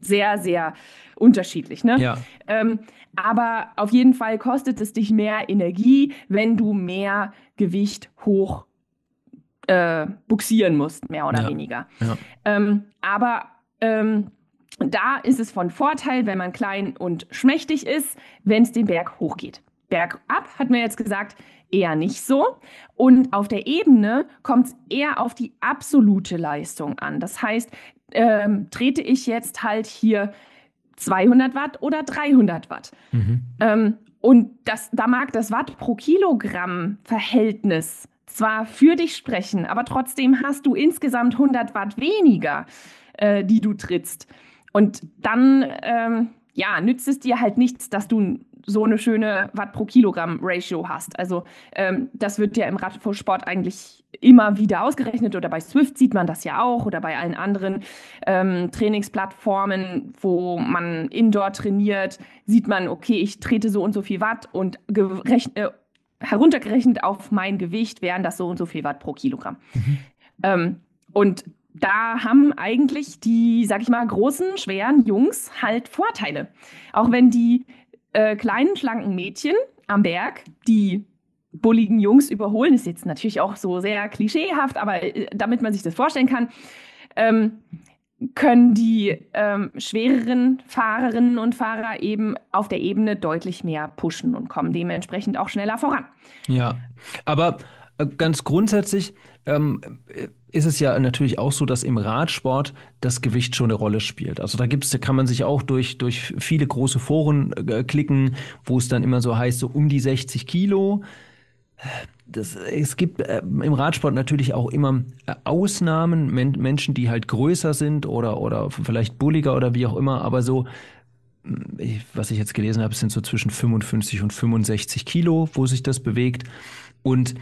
sehr, sehr unterschiedlich, ne? Ja. Aber auf jeden Fall kostet es dich mehr Energie, wenn du mehr Gewicht hoch buxieren musst, mehr oder weniger. Ja. Aber da ist es von Vorteil, wenn man klein und schmächtig ist, wenn es den Berg hochgeht. Bergab, hat mir jetzt gesagt, eher nicht so. Und auf der Ebene kommt es eher auf die absolute Leistung an. Das heißt, trete ich jetzt halt hier 200 Watt oder 300 Watt. Und da mag das Watt pro Kilogramm Verhältnis zwar für dich sprechen, aber trotzdem hast du insgesamt 100 Watt weniger, die du trittst. Und dann nützt es dir halt nichts, dass du so eine schöne Watt pro Kilogramm Ratio hast. Also das wird ja im Radsport eigentlich immer wieder ausgerechnet, oder bei Swift sieht man das ja auch, oder bei allen anderen Trainingsplattformen, wo man Indoor trainiert, sieht man, okay, ich trete so und so viel Watt und heruntergerechnet auf mein Gewicht wären das so und so viel Watt pro Kilogramm. Und da haben eigentlich die, sag ich mal, großen, schweren Jungs halt Vorteile. Auch wenn die kleinen, schlanken Mädchen am Berg die bulligen Jungs überholen, ist jetzt natürlich auch so sehr klischeehaft, aber damit man sich das vorstellen kann, können die schwereren Fahrerinnen und Fahrer eben auf der Ebene deutlich mehr pushen und kommen dementsprechend auch schneller voran. Ja, aber ganz grundsätzlich ist es ja natürlich auch so, dass im Radsport das Gewicht schon eine Rolle spielt. Also da kann man sich auch durch viele große Foren klicken, wo es dann immer so heißt, so um die 60 Kilo. Es gibt im Radsport natürlich auch immer Ausnahmen, Menschen, die halt größer sind oder vielleicht bulliger oder wie auch immer, aber so, was ich jetzt gelesen habe, sind so zwischen 55 und 65 Kilo, wo sich das bewegt. Und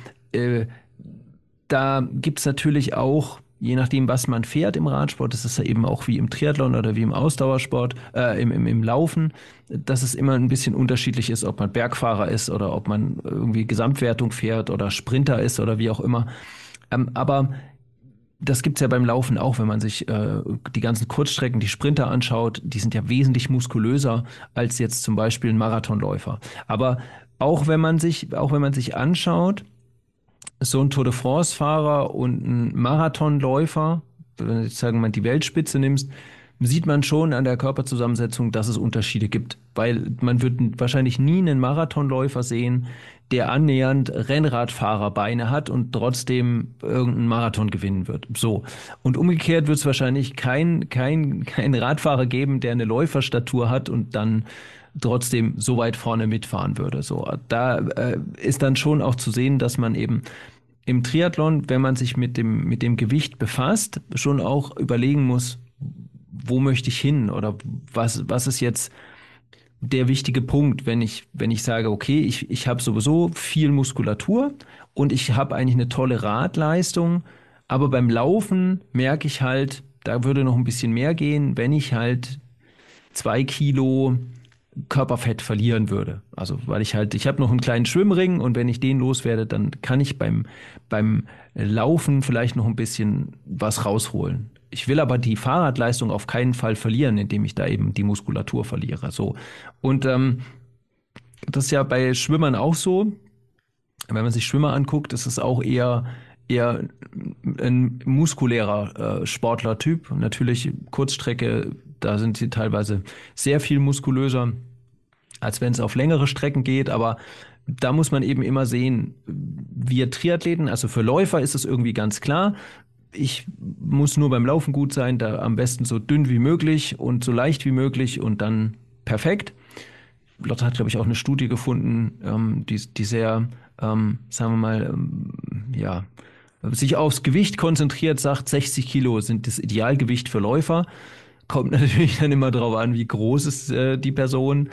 da gibt's natürlich auch, je nachdem, was man fährt im Radsport, das ist ja eben auch wie im Triathlon oder wie im Ausdauersport, im Laufen, dass es immer ein bisschen unterschiedlich ist, ob man Bergfahrer ist oder ob man irgendwie Gesamtwertung fährt oder Sprinter ist oder wie auch immer. Aber das gibt's ja beim Laufen auch, wenn man sich die ganzen Kurzstrecken, die Sprinter anschaut, die sind ja wesentlich muskulöser als jetzt zum Beispiel ein Marathonläufer. Aber auch wenn man sich anschaut, so ein Tour de France-Fahrer und ein Marathonläufer, wenn du jetzt sagen wir die Weltspitze nimmst, sieht man schon an der Körperzusammensetzung, dass es Unterschiede gibt. Weil man wird wahrscheinlich nie einen Marathonläufer sehen, der annähernd Rennradfahrerbeine hat und trotzdem irgendeinen Marathon gewinnen wird. So. Und umgekehrt wird es wahrscheinlich kein Radfahrer geben, der eine Läuferstatur hat und dann trotzdem so weit vorne mitfahren würde. So, da ist dann schon auch zu sehen, dass man eben im Triathlon, wenn man sich mit dem Gewicht befasst, schon auch überlegen muss, wo möchte ich hin oder was ist jetzt der wichtige Punkt, wenn ich sage, okay, ich habe sowieso viel Muskulatur und ich habe eigentlich eine tolle Radleistung, aber beim Laufen merke ich halt, da würde noch ein bisschen mehr gehen, wenn ich halt 2 Kilo Körperfett verlieren würde. Also weil ich habe noch einen kleinen Schwimmring und wenn ich den loswerde, dann kann ich beim Laufen vielleicht noch ein bisschen was rausholen. Ich will aber die Fahrradleistung auf keinen Fall verlieren, indem ich da eben die Muskulatur verliere. So. Und das ist ja bei Schwimmern auch so. Wenn man sich Schwimmer anguckt, ist es auch eher ein muskulärer Sportlertyp. Natürlich Kurzstrecke, da sind sie teilweise sehr viel muskulöser, als wenn es auf längere Strecken geht. Aber da muss man eben immer sehen, wir Triathleten, also für Läufer ist es irgendwie ganz klar, ich muss nur beim Laufen gut sein, da am besten so dünn wie möglich und so leicht wie möglich und dann perfekt. Lotte hat, glaube ich, auch eine Studie gefunden, die sehr, sagen wir mal, sich aufs Gewicht konzentriert, sagt 60 Kilo sind das Idealgewicht für Läufer. Kommt natürlich dann immer drauf an, wie groß ist die Person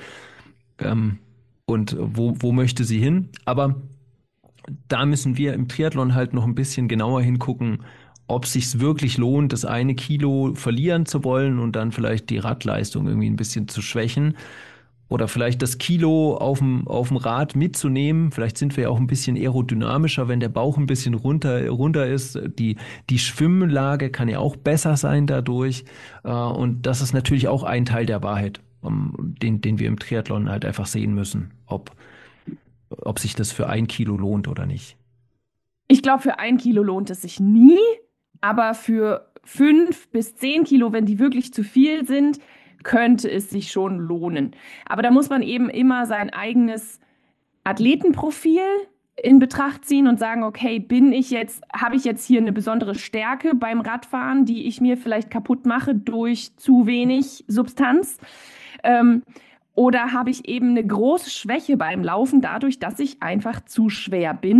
und wo möchte sie hin. Aber da müssen wir im Triathlon halt noch ein bisschen genauer hingucken, ob es sich wirklich lohnt, das eine Kilo verlieren zu wollen und dann vielleicht die Radleistung irgendwie ein bisschen zu schwächen. oder vielleicht das Kilo auf dem Rad mitzunehmen. Vielleicht sind wir ja auch ein bisschen aerodynamischer, wenn der Bauch ein bisschen runter ist. Die Schwimmlage kann ja auch besser sein dadurch. Und das ist natürlich auch ein Teil der Wahrheit, den wir im Triathlon halt einfach sehen müssen, ob sich das für 1 Kilo lohnt oder nicht. Ich glaube, für 1 Kilo lohnt es sich nie, aber für 5 bis 10 Kilo, wenn die wirklich zu viel sind, könnte es sich schon lohnen. Aber da muss man eben immer sein eigenes Athletenprofil in Betracht ziehen und sagen, okay, habe ich jetzt hier eine besondere Stärke beim Radfahren, die ich mir vielleicht kaputt mache durch zu wenig Substanz? Oder habe ich eben eine große Schwäche beim Laufen dadurch, dass ich einfach zu schwer bin?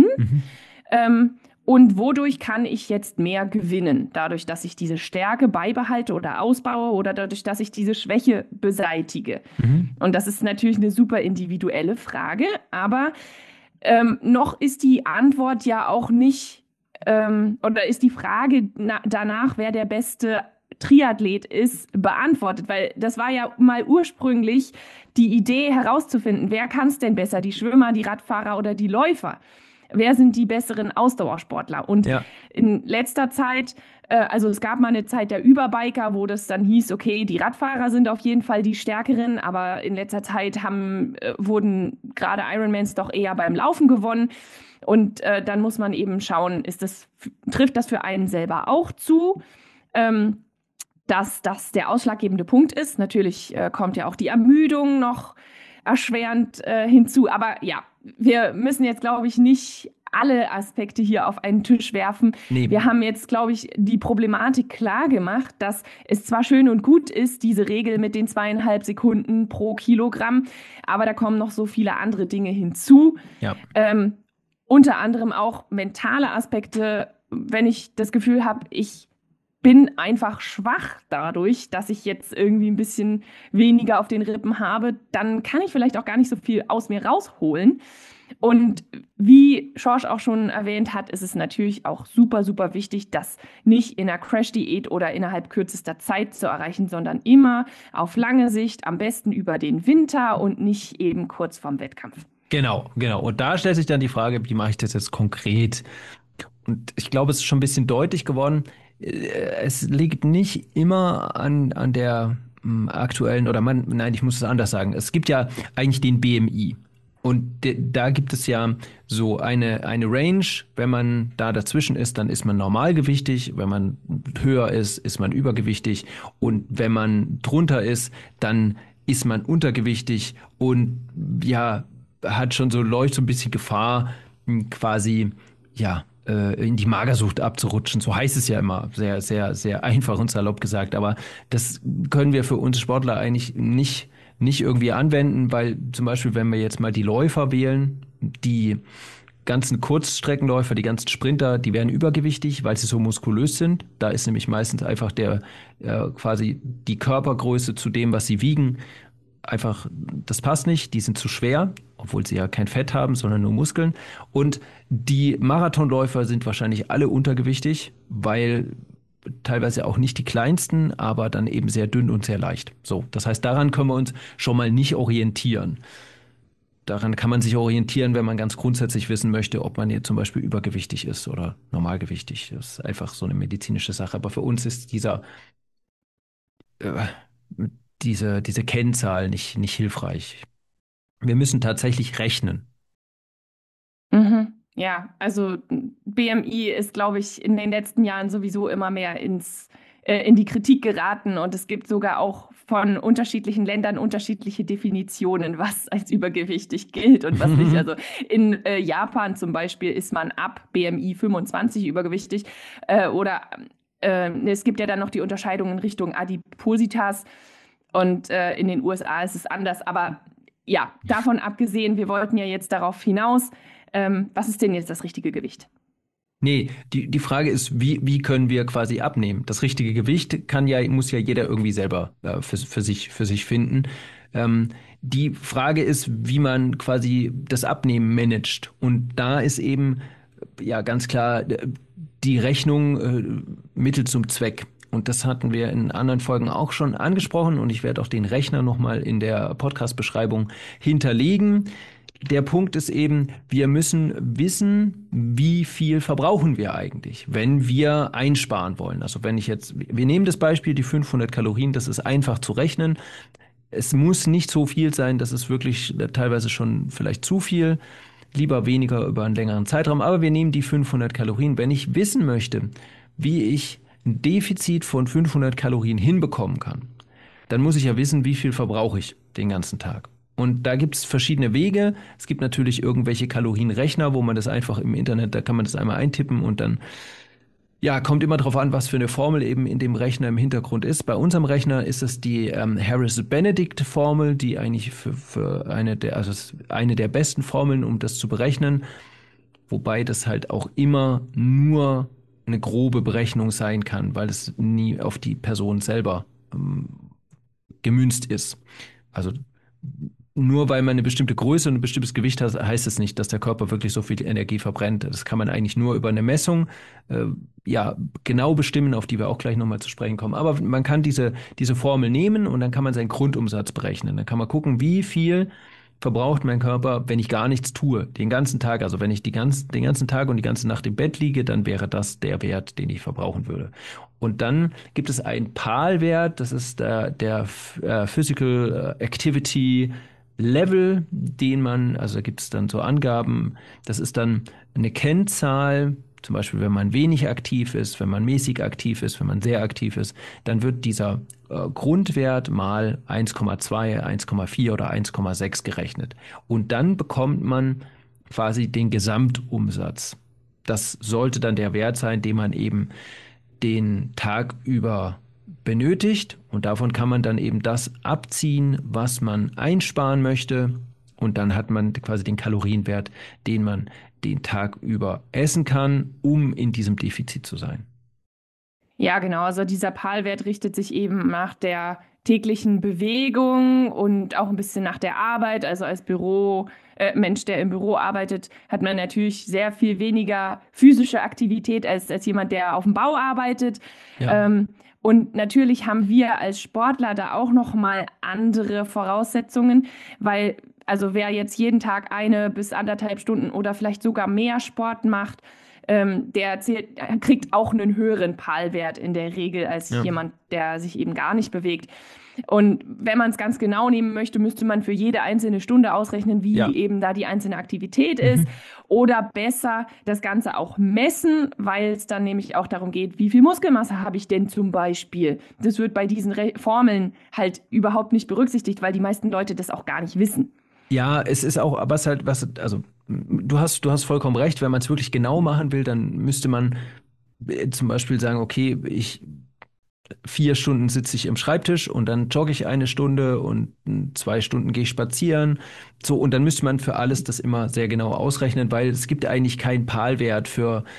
Und wodurch kann ich jetzt mehr gewinnen? Dadurch, dass ich diese Stärke beibehalte oder ausbaue oder dadurch, dass ich diese Schwäche beseitige? Und das ist natürlich eine super individuelle Frage, aber noch ist die Antwort ja auch nicht, oder ist die Frage danach, wer der beste Triathlet ist, beantwortet, weil das war ja mal ursprünglich die Idee herauszufinden, wer kann es denn besser, die Schwimmer, die Radfahrer oder die Läufer? Wer sind die besseren Ausdauersportler? Und in letzter Zeit, also es gab mal eine Zeit der Überbiker, wo das dann hieß, okay, die Radfahrer sind auf jeden Fall die Stärkeren, aber in letzter Zeit wurden gerade Ironmans doch eher beim Laufen gewonnen. Und dann muss man eben schauen, trifft das für einen selber auch zu? Dass das der ausschlaggebende Punkt ist. Natürlich kommt ja auch die Ermüdung noch erschwerend hinzu. Aber ja, wir müssen jetzt, glaube ich, nicht alle Aspekte hier auf einen Tisch werfen. Nee. Wir haben jetzt, glaube ich, die Problematik klar gemacht, dass es zwar schön und gut ist, diese Regel mit den 2,5 Sekunden pro Kilogramm, aber da kommen noch so viele andere Dinge hinzu. Ja. Unter anderem auch mentale Aspekte, wenn ich das Gefühl habe, ich bin einfach schwach dadurch, dass ich jetzt irgendwie ein bisschen weniger auf den Rippen habe, dann kann ich vielleicht auch gar nicht so viel aus mir rausholen. Und wie Schorsch auch schon erwähnt hat, ist es natürlich auch super, super wichtig, das nicht in einer Crash-Diät oder innerhalb kürzester Zeit zu erreichen, sondern immer auf lange Sicht, am besten über den Winter und nicht eben kurz vorm Wettkampf. Genau. Und da stellt sich dann die Frage, wie mache ich das jetzt konkret? Und ich glaube, es ist schon ein bisschen deutlich geworden, es liegt nicht immer an der aktuellen, nein, ich muss es anders sagen. Es gibt ja eigentlich den BMI. Und da gibt es ja so eine Range. Wenn man da dazwischen ist, dann ist man normalgewichtig. Wenn man höher ist, ist man übergewichtig. Und wenn man drunter ist, dann ist man untergewichtig und ja, läuft so ein bisschen Gefahr, quasi, ja, in die Magersucht abzurutschen. So heißt es ja immer, sehr, sehr, sehr einfach und salopp gesagt. Aber das können wir für uns Sportler eigentlich nicht irgendwie anwenden, weil zum Beispiel, wenn wir jetzt mal die Läufer wählen, die ganzen Kurzstreckenläufer, die ganzen Sprinter, die werden übergewichtig, weil sie so muskulös sind. Da ist nämlich meistens einfach quasi die Körpergröße zu dem, was sie wiegen, einfach, das passt nicht, die sind zu schwer, obwohl sie ja kein Fett haben, sondern nur Muskeln. Und die Marathonläufer sind wahrscheinlich alle untergewichtig, weil teilweise auch nicht die kleinsten, aber dann eben sehr dünn und sehr leicht. So, das heißt, daran können wir uns schon mal nicht orientieren. Daran kann man sich orientieren, wenn man ganz grundsätzlich wissen möchte, ob man jetzt zum Beispiel übergewichtig ist oder normalgewichtig. Das ist einfach so eine medizinische Sache. Aber für uns ist diese Kennzahl nicht hilfreich. Wir müssen tatsächlich rechnen. Mhm. Ja, also BMI ist, glaube ich, in den letzten Jahren sowieso immer mehr in die Kritik geraten und es gibt sogar auch von unterschiedlichen Ländern unterschiedliche Definitionen, was als übergewichtig gilt und was nicht. Also in Japan zum Beispiel ist man ab BMI 25 übergewichtig oder es gibt ja dann noch die Unterscheidung in Richtung Adipositas und in den USA ist es anders. Aber ja, davon abgesehen, wir wollten ja jetzt darauf hinaus, was ist denn jetzt das richtige Gewicht? Nee, die Frage ist, wie können wir quasi abnehmen? Das richtige Gewicht muss ja jeder irgendwie selber für sich finden. Die Frage ist, wie man quasi das Abnehmen managt. Und da ist eben ja ganz klar die Rechnung Mittel zum Zweck. Und das hatten wir in anderen Folgen auch schon angesprochen und ich werde auch den Rechner nochmal in der Podcast-Beschreibung hinterlegen. Der Punkt ist eben, wir müssen wissen, wie viel verbrauchen wir eigentlich, wenn wir einsparen wollen. Also wir nehmen das Beispiel, die 500 Kalorien, das ist einfach zu rechnen. Es muss nicht so viel sein, das ist wirklich teilweise schon vielleicht zu viel. Lieber weniger über einen längeren Zeitraum, aber wir nehmen die 500 Kalorien. Wenn ich wissen möchte, wie ich ein Defizit von 500 Kalorien hinbekommen kann, dann muss ich ja wissen, wie viel verbrauche ich den ganzen Tag. Und da gibt es verschiedene Wege. Es gibt natürlich irgendwelche Kalorienrechner, wo man das einfach im Internet, da kann man das einmal eintippen und dann, ja, kommt immer darauf an, was für eine Formel eben in dem Rechner im Hintergrund ist. Bei unserem Rechner ist es die Harris-Benedict-Formel, die eigentlich für eine der besten Formeln, um das zu berechnen. Wobei das halt auch immer nur eine grobe Berechnung sein kann, weil es nie auf die Person selber gemünzt ist. Also nur weil man eine bestimmte Größe und ein bestimmtes Gewicht hat, heißt es nicht, dass der Körper wirklich so viel Energie verbrennt. Das kann man eigentlich nur über eine Messung genau bestimmen, auf die wir auch gleich nochmal zu sprechen kommen. Aber man kann diese Formel nehmen und dann kann man seinen Grundumsatz berechnen. Dann kann man gucken, wie viel verbraucht mein Körper, wenn ich gar nichts tue, den ganzen Tag. Also wenn ich den ganzen Tag und die ganze Nacht im Bett liege, dann wäre das der Wert, den ich verbrauchen würde. Und dann gibt es einen PAL-Wert, das ist der Physical Activity Level, also da gibt es dann so Angaben, das ist dann eine Kennzahl, zum Beispiel wenn man wenig aktiv ist, wenn man mäßig aktiv ist, wenn man sehr aktiv ist, dann wird dieser Grundwert mal 1,2, 1,4 oder 1,6 gerechnet. Und dann bekommt man quasi den Gesamtumsatz. Das sollte dann der Wert sein, den man eben den Tag über benötigt. Und davon kann man dann eben das abziehen, was man einsparen möchte. Und dann hat man quasi den Kalorienwert, den man den Tag über essen kann, um in diesem Defizit zu sein. Ja, genau. Also dieser PAL-Wert richtet sich eben nach der täglichen Bewegung und auch ein bisschen nach der Arbeit. Also als Mensch, der im Büro arbeitet, hat man natürlich sehr viel weniger physische Aktivität als jemand, der auf dem Bau arbeitet. Ja. Und natürlich haben wir als Sportler da auch noch mal andere Voraussetzungen, weil also wer jetzt jeden Tag 1 bis 1,5 Stunden oder vielleicht sogar mehr Sport macht, der kriegt auch einen höheren PAL-Wert in der Regel als jemand, der sich eben gar nicht bewegt. Und wenn man es ganz genau nehmen möchte, müsste man für jede einzelne Stunde ausrechnen, wie eben da die einzelne Aktivität ist. Oder besser das Ganze auch messen, weil es dann nämlich auch darum geht, wie viel Muskelmasse habe ich denn zum Beispiel. Das wird bei diesen Formeln halt überhaupt nicht berücksichtigt, weil die meisten Leute das auch gar nicht wissen. Ja, es ist auch, also du hast vollkommen recht, wenn man es wirklich genau machen will, dann müsste man zum Beispiel sagen, okay, 4 Stunden sitze ich im Schreibtisch und dann jogge ich 1 Stunde und 2 Stunden gehe ich spazieren. So, und dann müsste man für alles das immer sehr genau ausrechnen, weil es gibt eigentlich keinen PAL-Wert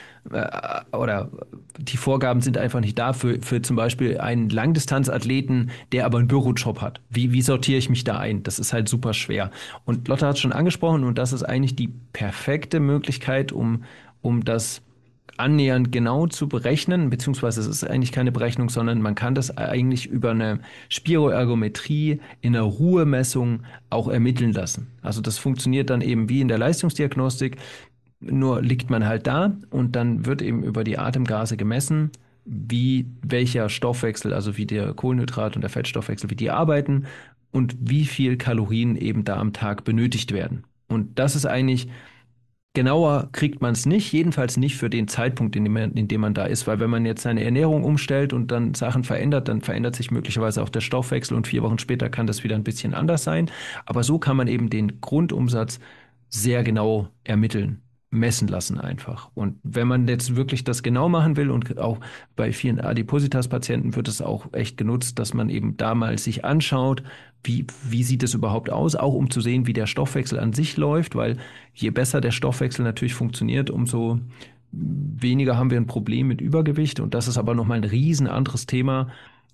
oder die Vorgaben sind einfach nicht da für zum Beispiel einen Langdistanzathleten, der aber einen Bürojob hat. Wie sortiere ich mich da ein? Das ist halt super schwer. Und Lotte hat es schon angesprochen und das ist eigentlich die perfekte Möglichkeit, um das annähernd genau zu berechnen, beziehungsweise es ist eigentlich keine Berechnung, sondern man kann das eigentlich über eine Spiroergometrie in einer Ruhemessung auch ermitteln lassen. Also das funktioniert dann eben wie in der Leistungsdiagnostik, nur liegt man halt da und dann wird eben über die Atemgase gemessen, welcher Stoffwechsel, also wie der Kohlenhydrat- und der Fettstoffwechsel, wie die arbeiten und wie viel Kalorien eben da am Tag benötigt werden. Und das ist eigentlich genauer kriegt man es nicht, jedenfalls nicht für den Zeitpunkt, in dem man da ist, weil wenn man jetzt seine Ernährung umstellt und dann Sachen verändert, dann verändert sich möglicherweise auch der Stoffwechsel und 4 Wochen später kann das wieder ein bisschen anders sein. Aber so kann man eben den Grundumsatz sehr genau ermitteln, messen lassen einfach. Und wenn man jetzt wirklich das genau machen will und auch bei vielen Adipositas-Patienten wird es auch echt genutzt, dass man eben da mal sich anschaut, wie sieht es überhaupt aus, auch um zu sehen, wie der Stoffwechsel an sich läuft, weil je besser der Stoffwechsel natürlich funktioniert, umso weniger haben wir ein Problem mit Übergewicht und das ist aber nochmal ein riesen anderes Thema.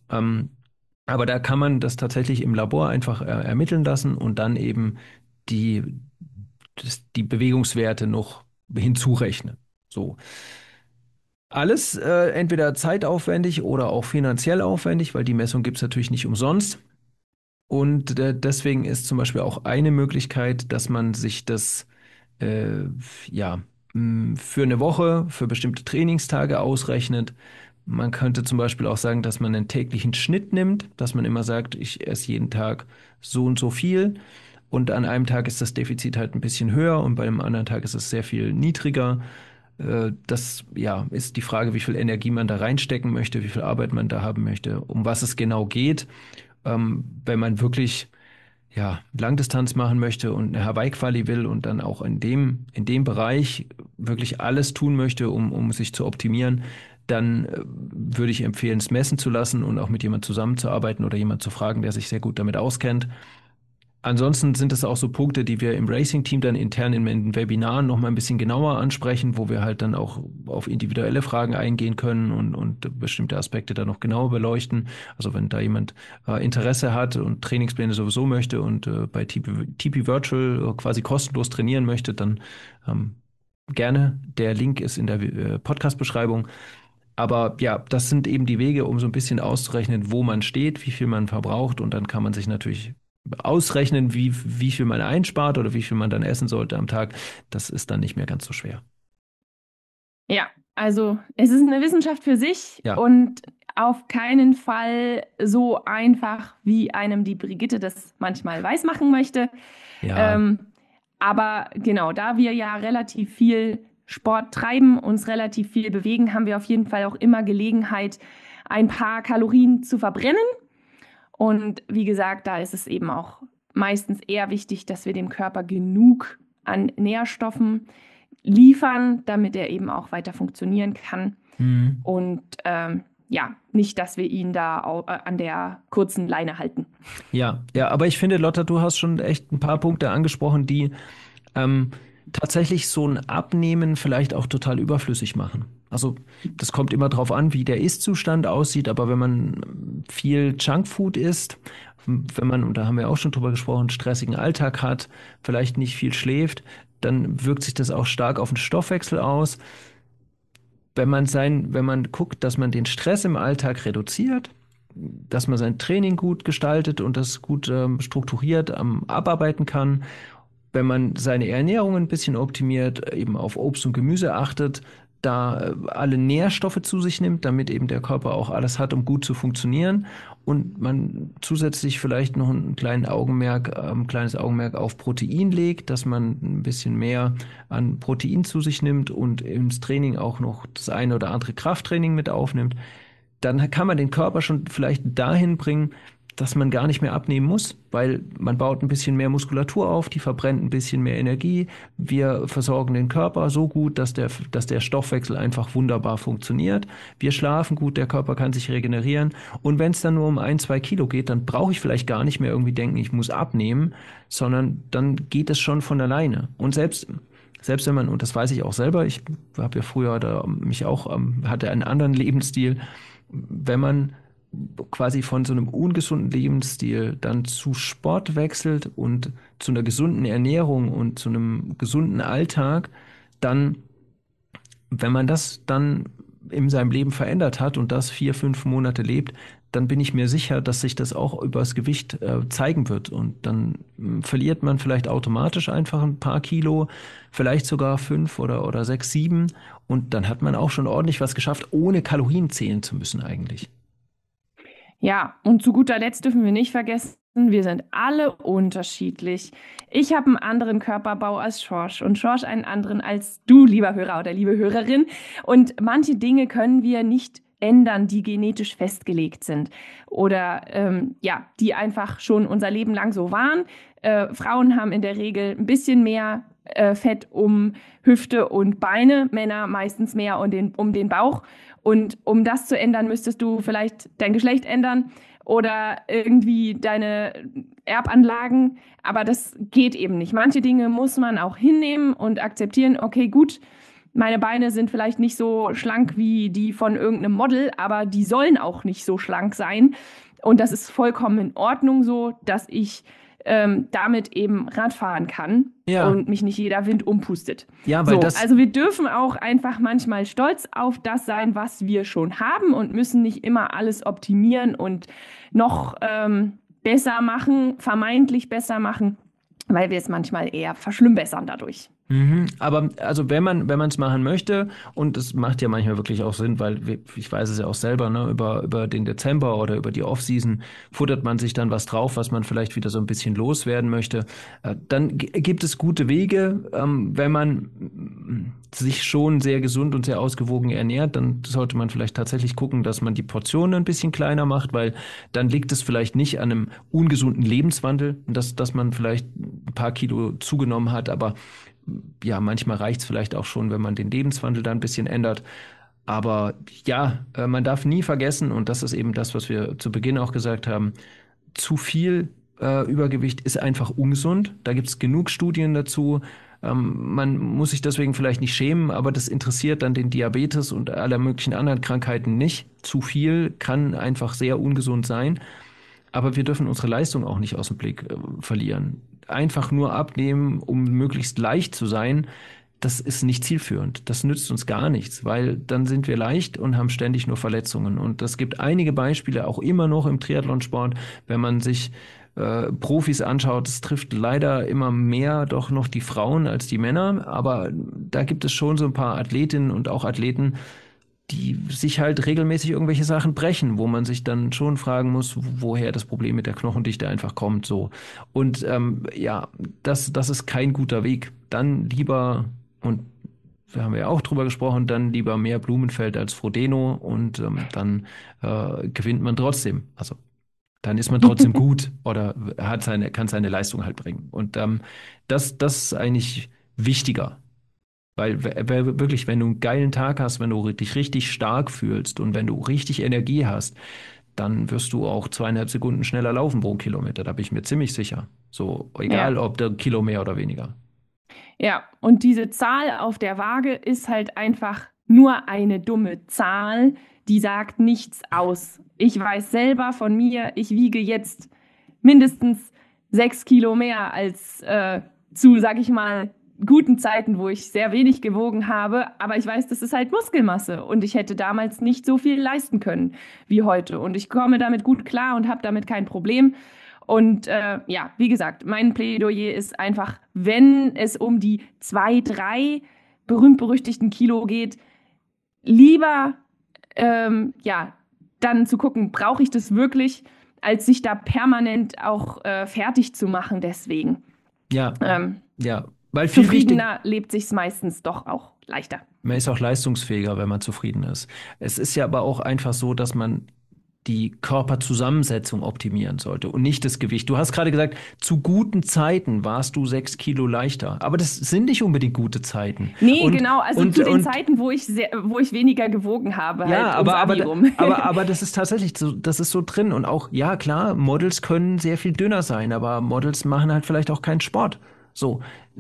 Aber da kann man das tatsächlich im Labor einfach ermitteln lassen und dann eben die Bewegungswerte noch hinzurechnen. So. alles entweder zeitaufwendig oder auch finanziell aufwendig, weil die Messung gibt es natürlich nicht umsonst. Und deswegen ist zum Beispiel auch eine Möglichkeit, dass man sich das äh, ja, für eine Woche, für bestimmte Trainingstage ausrechnet. Man könnte zum Beispiel auch sagen, dass man einen täglichen Schnitt nimmt, dass man immer sagt, ich esse jeden Tag so und so viel. Und an einem Tag ist das Defizit halt ein bisschen höher und bei einem anderen Tag ist es sehr viel niedriger. Das ja, ist die Frage, wie viel Energie man da reinstecken möchte, wie viel Arbeit man da haben möchte, um was es genau geht. Wenn man wirklich ja, Langdistanz machen möchte und eine Hawaii-Quali will und dann auch in dem Bereich wirklich alles tun möchte, um sich zu optimieren, dann würde ich empfehlen, es messen zu lassen und auch mit jemandem zusammenzuarbeiten oder jemand zu fragen, der sich sehr gut damit auskennt. Ansonsten sind es auch so Punkte, die wir im Racing-Team dann intern in den Webinaren noch mal ein bisschen genauer ansprechen, wo wir halt dann auch auf individuelle Fragen eingehen können und bestimmte Aspekte dann noch genauer beleuchten. Also wenn da jemand Interesse hat und Trainingspläne sowieso möchte und bei TP Virtual quasi kostenlos trainieren möchte, dann gerne. Der Link ist in der Podcast-Beschreibung. Aber ja, das sind eben die Wege, um so ein bisschen auszurechnen, wo man steht, wie viel man verbraucht und dann kann man sich natürlich ausrechnen, wie viel man einspart oder wie viel man dann essen sollte am Tag. Das ist dann nicht mehr ganz so schwer. Ja, also es ist eine Wissenschaft für sich Ja. und auf keinen Fall so einfach, wie einem die Brigitte das manchmal weismachen möchte. Ja, Aber genau, da wir ja relativ viel Sport treiben, uns relativ viel bewegen, haben wir auf jeden Fall auch immer Gelegenheit, ein paar Kalorien zu verbrennen. Und wie gesagt, da ist es eben auch meistens eher wichtig, dass wir dem Körper genug an Nährstoffen liefern, damit er eben auch weiter funktionieren kann. Und ja, nicht, dass wir ihn da an der kurzen Leine halten. ja, aber ich finde, Lotta, du hast schon echt ein paar Punkte angesprochen, die tatsächlich so ein Abnehmen vielleicht auch total überflüssig machen. Also das kommt immer drauf an, wie der Ist-Zustand aussieht, aber wenn man viel Junkfood isst, wenn man, und da haben wir auch schon drüber gesprochen, einen stressigen Alltag hat, vielleicht nicht viel schläft, dann wirkt sich das auch stark auf den Stoffwechsel aus. Wenn man guckt, dass man den Stress im Alltag reduziert, dass man sein Training gut gestaltet und das gut strukturiert abarbeiten kann, wenn man seine Ernährung ein bisschen optimiert, eben auf Obst und Gemüse achtet, da alle Nährstoffe zu sich nimmt, damit eben der Körper auch alles hat, um gut zu funktionieren und man zusätzlich vielleicht noch ein kleines Augenmerk auf Protein legt, dass man ein bisschen mehr an Protein zu sich nimmt und ins Training auch noch das eine oder andere Krafttraining mit aufnimmt, dann kann man den Körper schon vielleicht dahin bringen, dass man gar nicht mehr abnehmen muss, weil man baut ein bisschen mehr Muskulatur auf, die verbrennt ein bisschen mehr Energie. Wir versorgen den Körper so gut, dass der Stoffwechsel einfach wunderbar funktioniert. Wir schlafen gut, der Körper kann sich regenerieren. Und wenn es dann nur um 1-2 Kilo geht, dann brauche ich vielleicht gar nicht mehr irgendwie denken, ich muss abnehmen, sondern dann geht es schon von alleine. Und selbst wenn man, und das weiß ich auch selber, ich habe ja früher hatte einen anderen Lebensstil, wenn man quasi von so einem ungesunden Lebensstil dann zu Sport wechselt und zu einer gesunden Ernährung und zu einem gesunden Alltag, dann, wenn man das dann in seinem Leben verändert hat und das 4-5 Monate lebt, dann bin ich mir sicher, dass sich das auch übers Gewicht zeigen wird. Und dann verliert man vielleicht automatisch einfach ein paar Kilo, vielleicht sogar 5 oder 6, 7. Und dann hat man auch schon ordentlich was geschafft, ohne Kalorien zählen zu müssen eigentlich. Ja, und zu guter Letzt dürfen wir nicht vergessen, wir sind alle unterschiedlich. Ich habe einen anderen Körperbau als Schorsch und Schorsch einen anderen als du, lieber Hörer oder liebe Hörerin. Und manche Dinge können wir nicht ändern, die genetisch festgelegt sind oder die einfach schon unser Leben lang so waren. Frauen haben in der Regel ein bisschen mehr Fett um Hüfte und Beine, Männer meistens mehr um den Bauch. Und um das zu ändern, müsstest du vielleicht dein Geschlecht ändern oder irgendwie deine Erbanlagen. Aber das geht eben nicht. Manche Dinge muss man auch hinnehmen und akzeptieren. Okay, gut, meine Beine sind vielleicht nicht so schlank wie die von irgendeinem Model, aber die sollen auch nicht so schlank sein. Und das ist vollkommen in Ordnung so, dass ich damit eben Radfahren kann Ja. und mich nicht jeder Wind umpustet. Ja, weil das. Also wir dürfen auch einfach manchmal stolz auf das sein, was wir schon haben und müssen nicht immer alles optimieren und noch besser machen, vermeintlich besser machen, weil wir es manchmal eher verschlimmbessern dadurch. Aber also wenn man es machen möchte, und das macht ja manchmal wirklich auch Sinn, weil ich weiß es ja auch selber, ne, über den Dezember oder über die Offseason futtert man sich dann was drauf, was man vielleicht wieder so ein bisschen loswerden möchte. Dann gibt es gute Wege, wenn man sich schon sehr gesund und sehr ausgewogen ernährt, dann sollte man vielleicht tatsächlich gucken, dass man die Portionen ein bisschen kleiner macht, weil dann liegt es vielleicht nicht an einem ungesunden Lebenswandel, dass man vielleicht ein paar Kilo zugenommen hat, aber ja, manchmal reicht es vielleicht auch schon, wenn man den Lebenswandel da ein bisschen ändert. Aber ja, man darf nie vergessen, und das ist eben das, was wir zu Beginn auch gesagt haben, zu viel Übergewicht ist einfach ungesund. Da gibt es genug Studien dazu. Man muss sich deswegen vielleicht nicht schämen, aber das interessiert dann den Diabetes und alle möglichen anderen Krankheiten nicht. Zu viel kann einfach sehr ungesund sein. Aber wir dürfen unsere Leistung auch nicht aus dem Blick verlieren. Einfach nur abnehmen, um möglichst leicht zu sein, das ist nicht zielführend. Das nützt uns gar nichts, weil dann sind wir leicht und haben ständig nur Verletzungen. Und es gibt einige Beispiele, auch immer noch im Triathlonsport, wenn man sich Profis anschaut, es trifft leider immer mehr doch noch die Frauen als die Männer. Aber da gibt es schon so ein paar Athletinnen und auch Athleten, die sich halt regelmäßig irgendwelche Sachen brechen, wo man sich dann schon fragen muss, woher das Problem mit der Knochendichte einfach kommt, so. Und ja, das ist kein guter Weg. Dann lieber, und da haben wir ja auch drüber gesprochen, dann lieber mehr Blumenfeld als Frodeno und dann gewinnt man trotzdem. Also dann ist man trotzdem gut oder kann seine Leistung halt bringen. Und das ist eigentlich wichtiger. Weil wirklich, wenn du einen geilen Tag hast, wenn du dich richtig stark fühlst und wenn du richtig Energie hast, dann wirst du auch 2,5 Sekunden schneller laufen pro Kilometer. Da bin ich mir ziemlich sicher. So, egal ob der Kilo mehr oder weniger. Ja, und diese Zahl auf der Waage ist halt einfach nur eine dumme Zahl, die sagt nichts aus. Ich weiß selber von mir, ich wiege jetzt mindestens 6 Kilo mehr als zu, sag ich mal, guten Zeiten, wo ich sehr wenig gewogen habe, aber ich weiß, das ist halt Muskelmasse und ich hätte damals nicht so viel leisten können wie heute und ich komme damit gut klar und habe damit kein Problem. Und ja, wie gesagt, mein Plädoyer ist einfach, wenn es um die 2, 3 berühmt-berüchtigten Kilo geht, lieber ja, dann zu gucken, brauche ich das wirklich, als sich da permanent auch fertig zu machen deswegen. Ja, ja. Weil viel zufriedener lebt sich's meistens doch auch leichter. Man ist auch leistungsfähiger, wenn man zufrieden ist. Es ist ja aber auch einfach so, dass man die Körperzusammensetzung optimieren sollte und nicht das Gewicht. Du hast gerade gesagt, zu guten Zeiten warst du 6 Kilo leichter. Aber das sind nicht unbedingt gute Zeiten. Nee, genau. Also zu den Zeiten, wo ich weniger gewogen habe. Ja, halt aber das ist tatsächlich so, das ist so drin. Und auch, ja klar, Models können sehr viel dünner sein, aber Models machen halt vielleicht auch keinen Sport. So,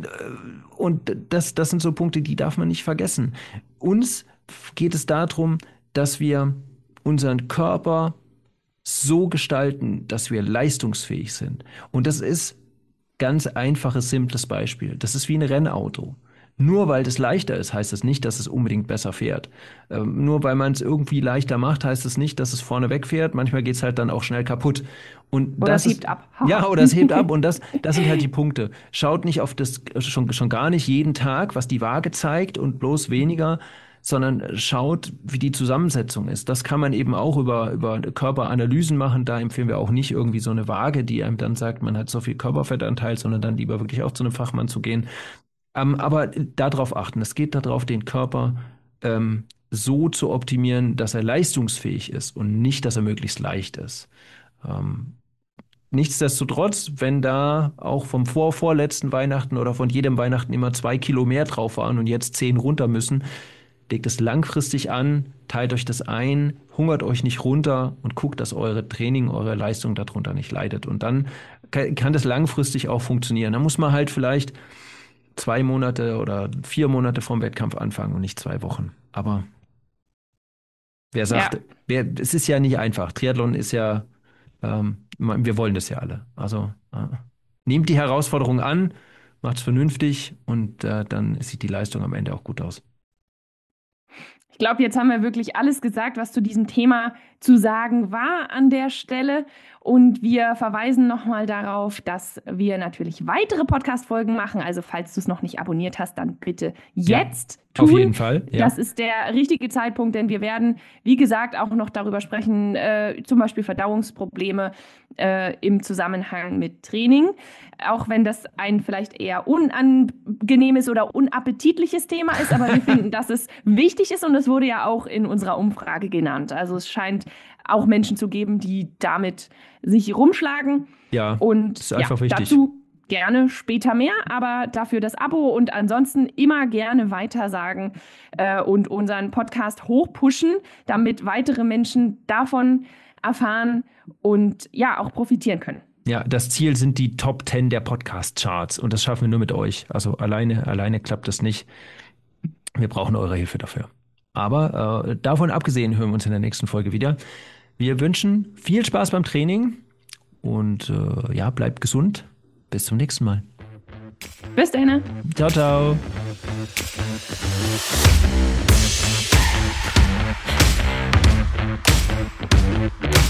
und das sind so Punkte, die darf man nicht vergessen. Uns geht es darum, dass wir unseren Körper so gestalten, dass wir leistungsfähig sind. Und das ist ganz einfaches, simples Beispiel. Das ist wie ein Rennauto. Nur weil das leichter ist, heißt das nicht, dass es unbedingt besser fährt. Nur weil man es irgendwie leichter macht, heißt es nicht, dass es vorne wegfährt. Manchmal geht es halt dann auch schnell kaputt. Und oder es hebt ab. Ja, oder es hebt ab. Und das sind halt die Punkte. Schaut nicht auf das, schon gar nicht jeden Tag, was die Waage zeigt und bloß weniger, sondern schaut, wie die Zusammensetzung ist. Das kann man eben auch über Körperanalysen machen. Da empfehlen wir auch nicht irgendwie so eine Waage, die einem dann sagt, man hat so viel Körperfettanteil, sondern dann lieber wirklich auch zu einem Fachmann zu gehen. Aber darauf achten. Es geht darauf, den Körper so zu optimieren, dass er leistungsfähig ist und nicht, dass er möglichst leicht ist. Nichtsdestotrotz, wenn da auch vom vorletzten Weihnachten oder von jedem Weihnachten immer 2 Kilo mehr drauf waren und jetzt 10 runter müssen, legt es langfristig an, teilt euch das ein, hungert euch nicht runter und guckt, dass eure Training, eure Leistung darunter nicht leidet. Und dann kann das langfristig auch funktionieren. Da muss man halt vielleicht 2 Monate oder 4 Monate vom Wettkampf anfangen und nicht 2 Wochen. Aber wer sagt, es ist ja nicht einfach. Triathlon ist ja, wir wollen das ja alle. Also nehmt die Herausforderung an, macht's vernünftig und dann sieht die Leistung am Ende auch gut aus. Ich glaube, jetzt haben wir wirklich alles gesagt, was zu diesem Thema zu sagen war an der Stelle. Und wir verweisen nochmal darauf, dass wir natürlich weitere Podcast-Folgen machen. Also falls du es noch nicht abonniert hast, dann bitte jetzt tun. Auf jeden Fall. Ja. Das ist der richtige Zeitpunkt, denn wir werden, wie gesagt, auch noch darüber sprechen, zum Beispiel Verdauungsprobleme im Zusammenhang mit Training. Auch wenn das ein vielleicht eher unangenehmes oder unappetitliches Thema ist, aber wir finden, dass es wichtig ist und es wurde ja auch in unserer Umfrage genannt. Also es scheint auch Menschen zu geben, die damit sich rumschlagen. Ja, und ist einfach wichtig. Dazu gerne später mehr, aber dafür das Abo und ansonsten immer gerne weitersagen und unseren Podcast hochpushen, damit weitere Menschen davon erfahren und ja auch profitieren können. Ja, das Ziel sind die Top 10 der Podcast-Charts und das schaffen wir nur mit euch. Also alleine klappt das nicht. Wir brauchen eure Hilfe dafür. Aber davon abgesehen hören wir uns in der nächsten Folge wieder. Wir wünschen viel Spaß beim Training und bleibt gesund. Bis zum nächsten Mal. Bis dann. Ciao, ciao.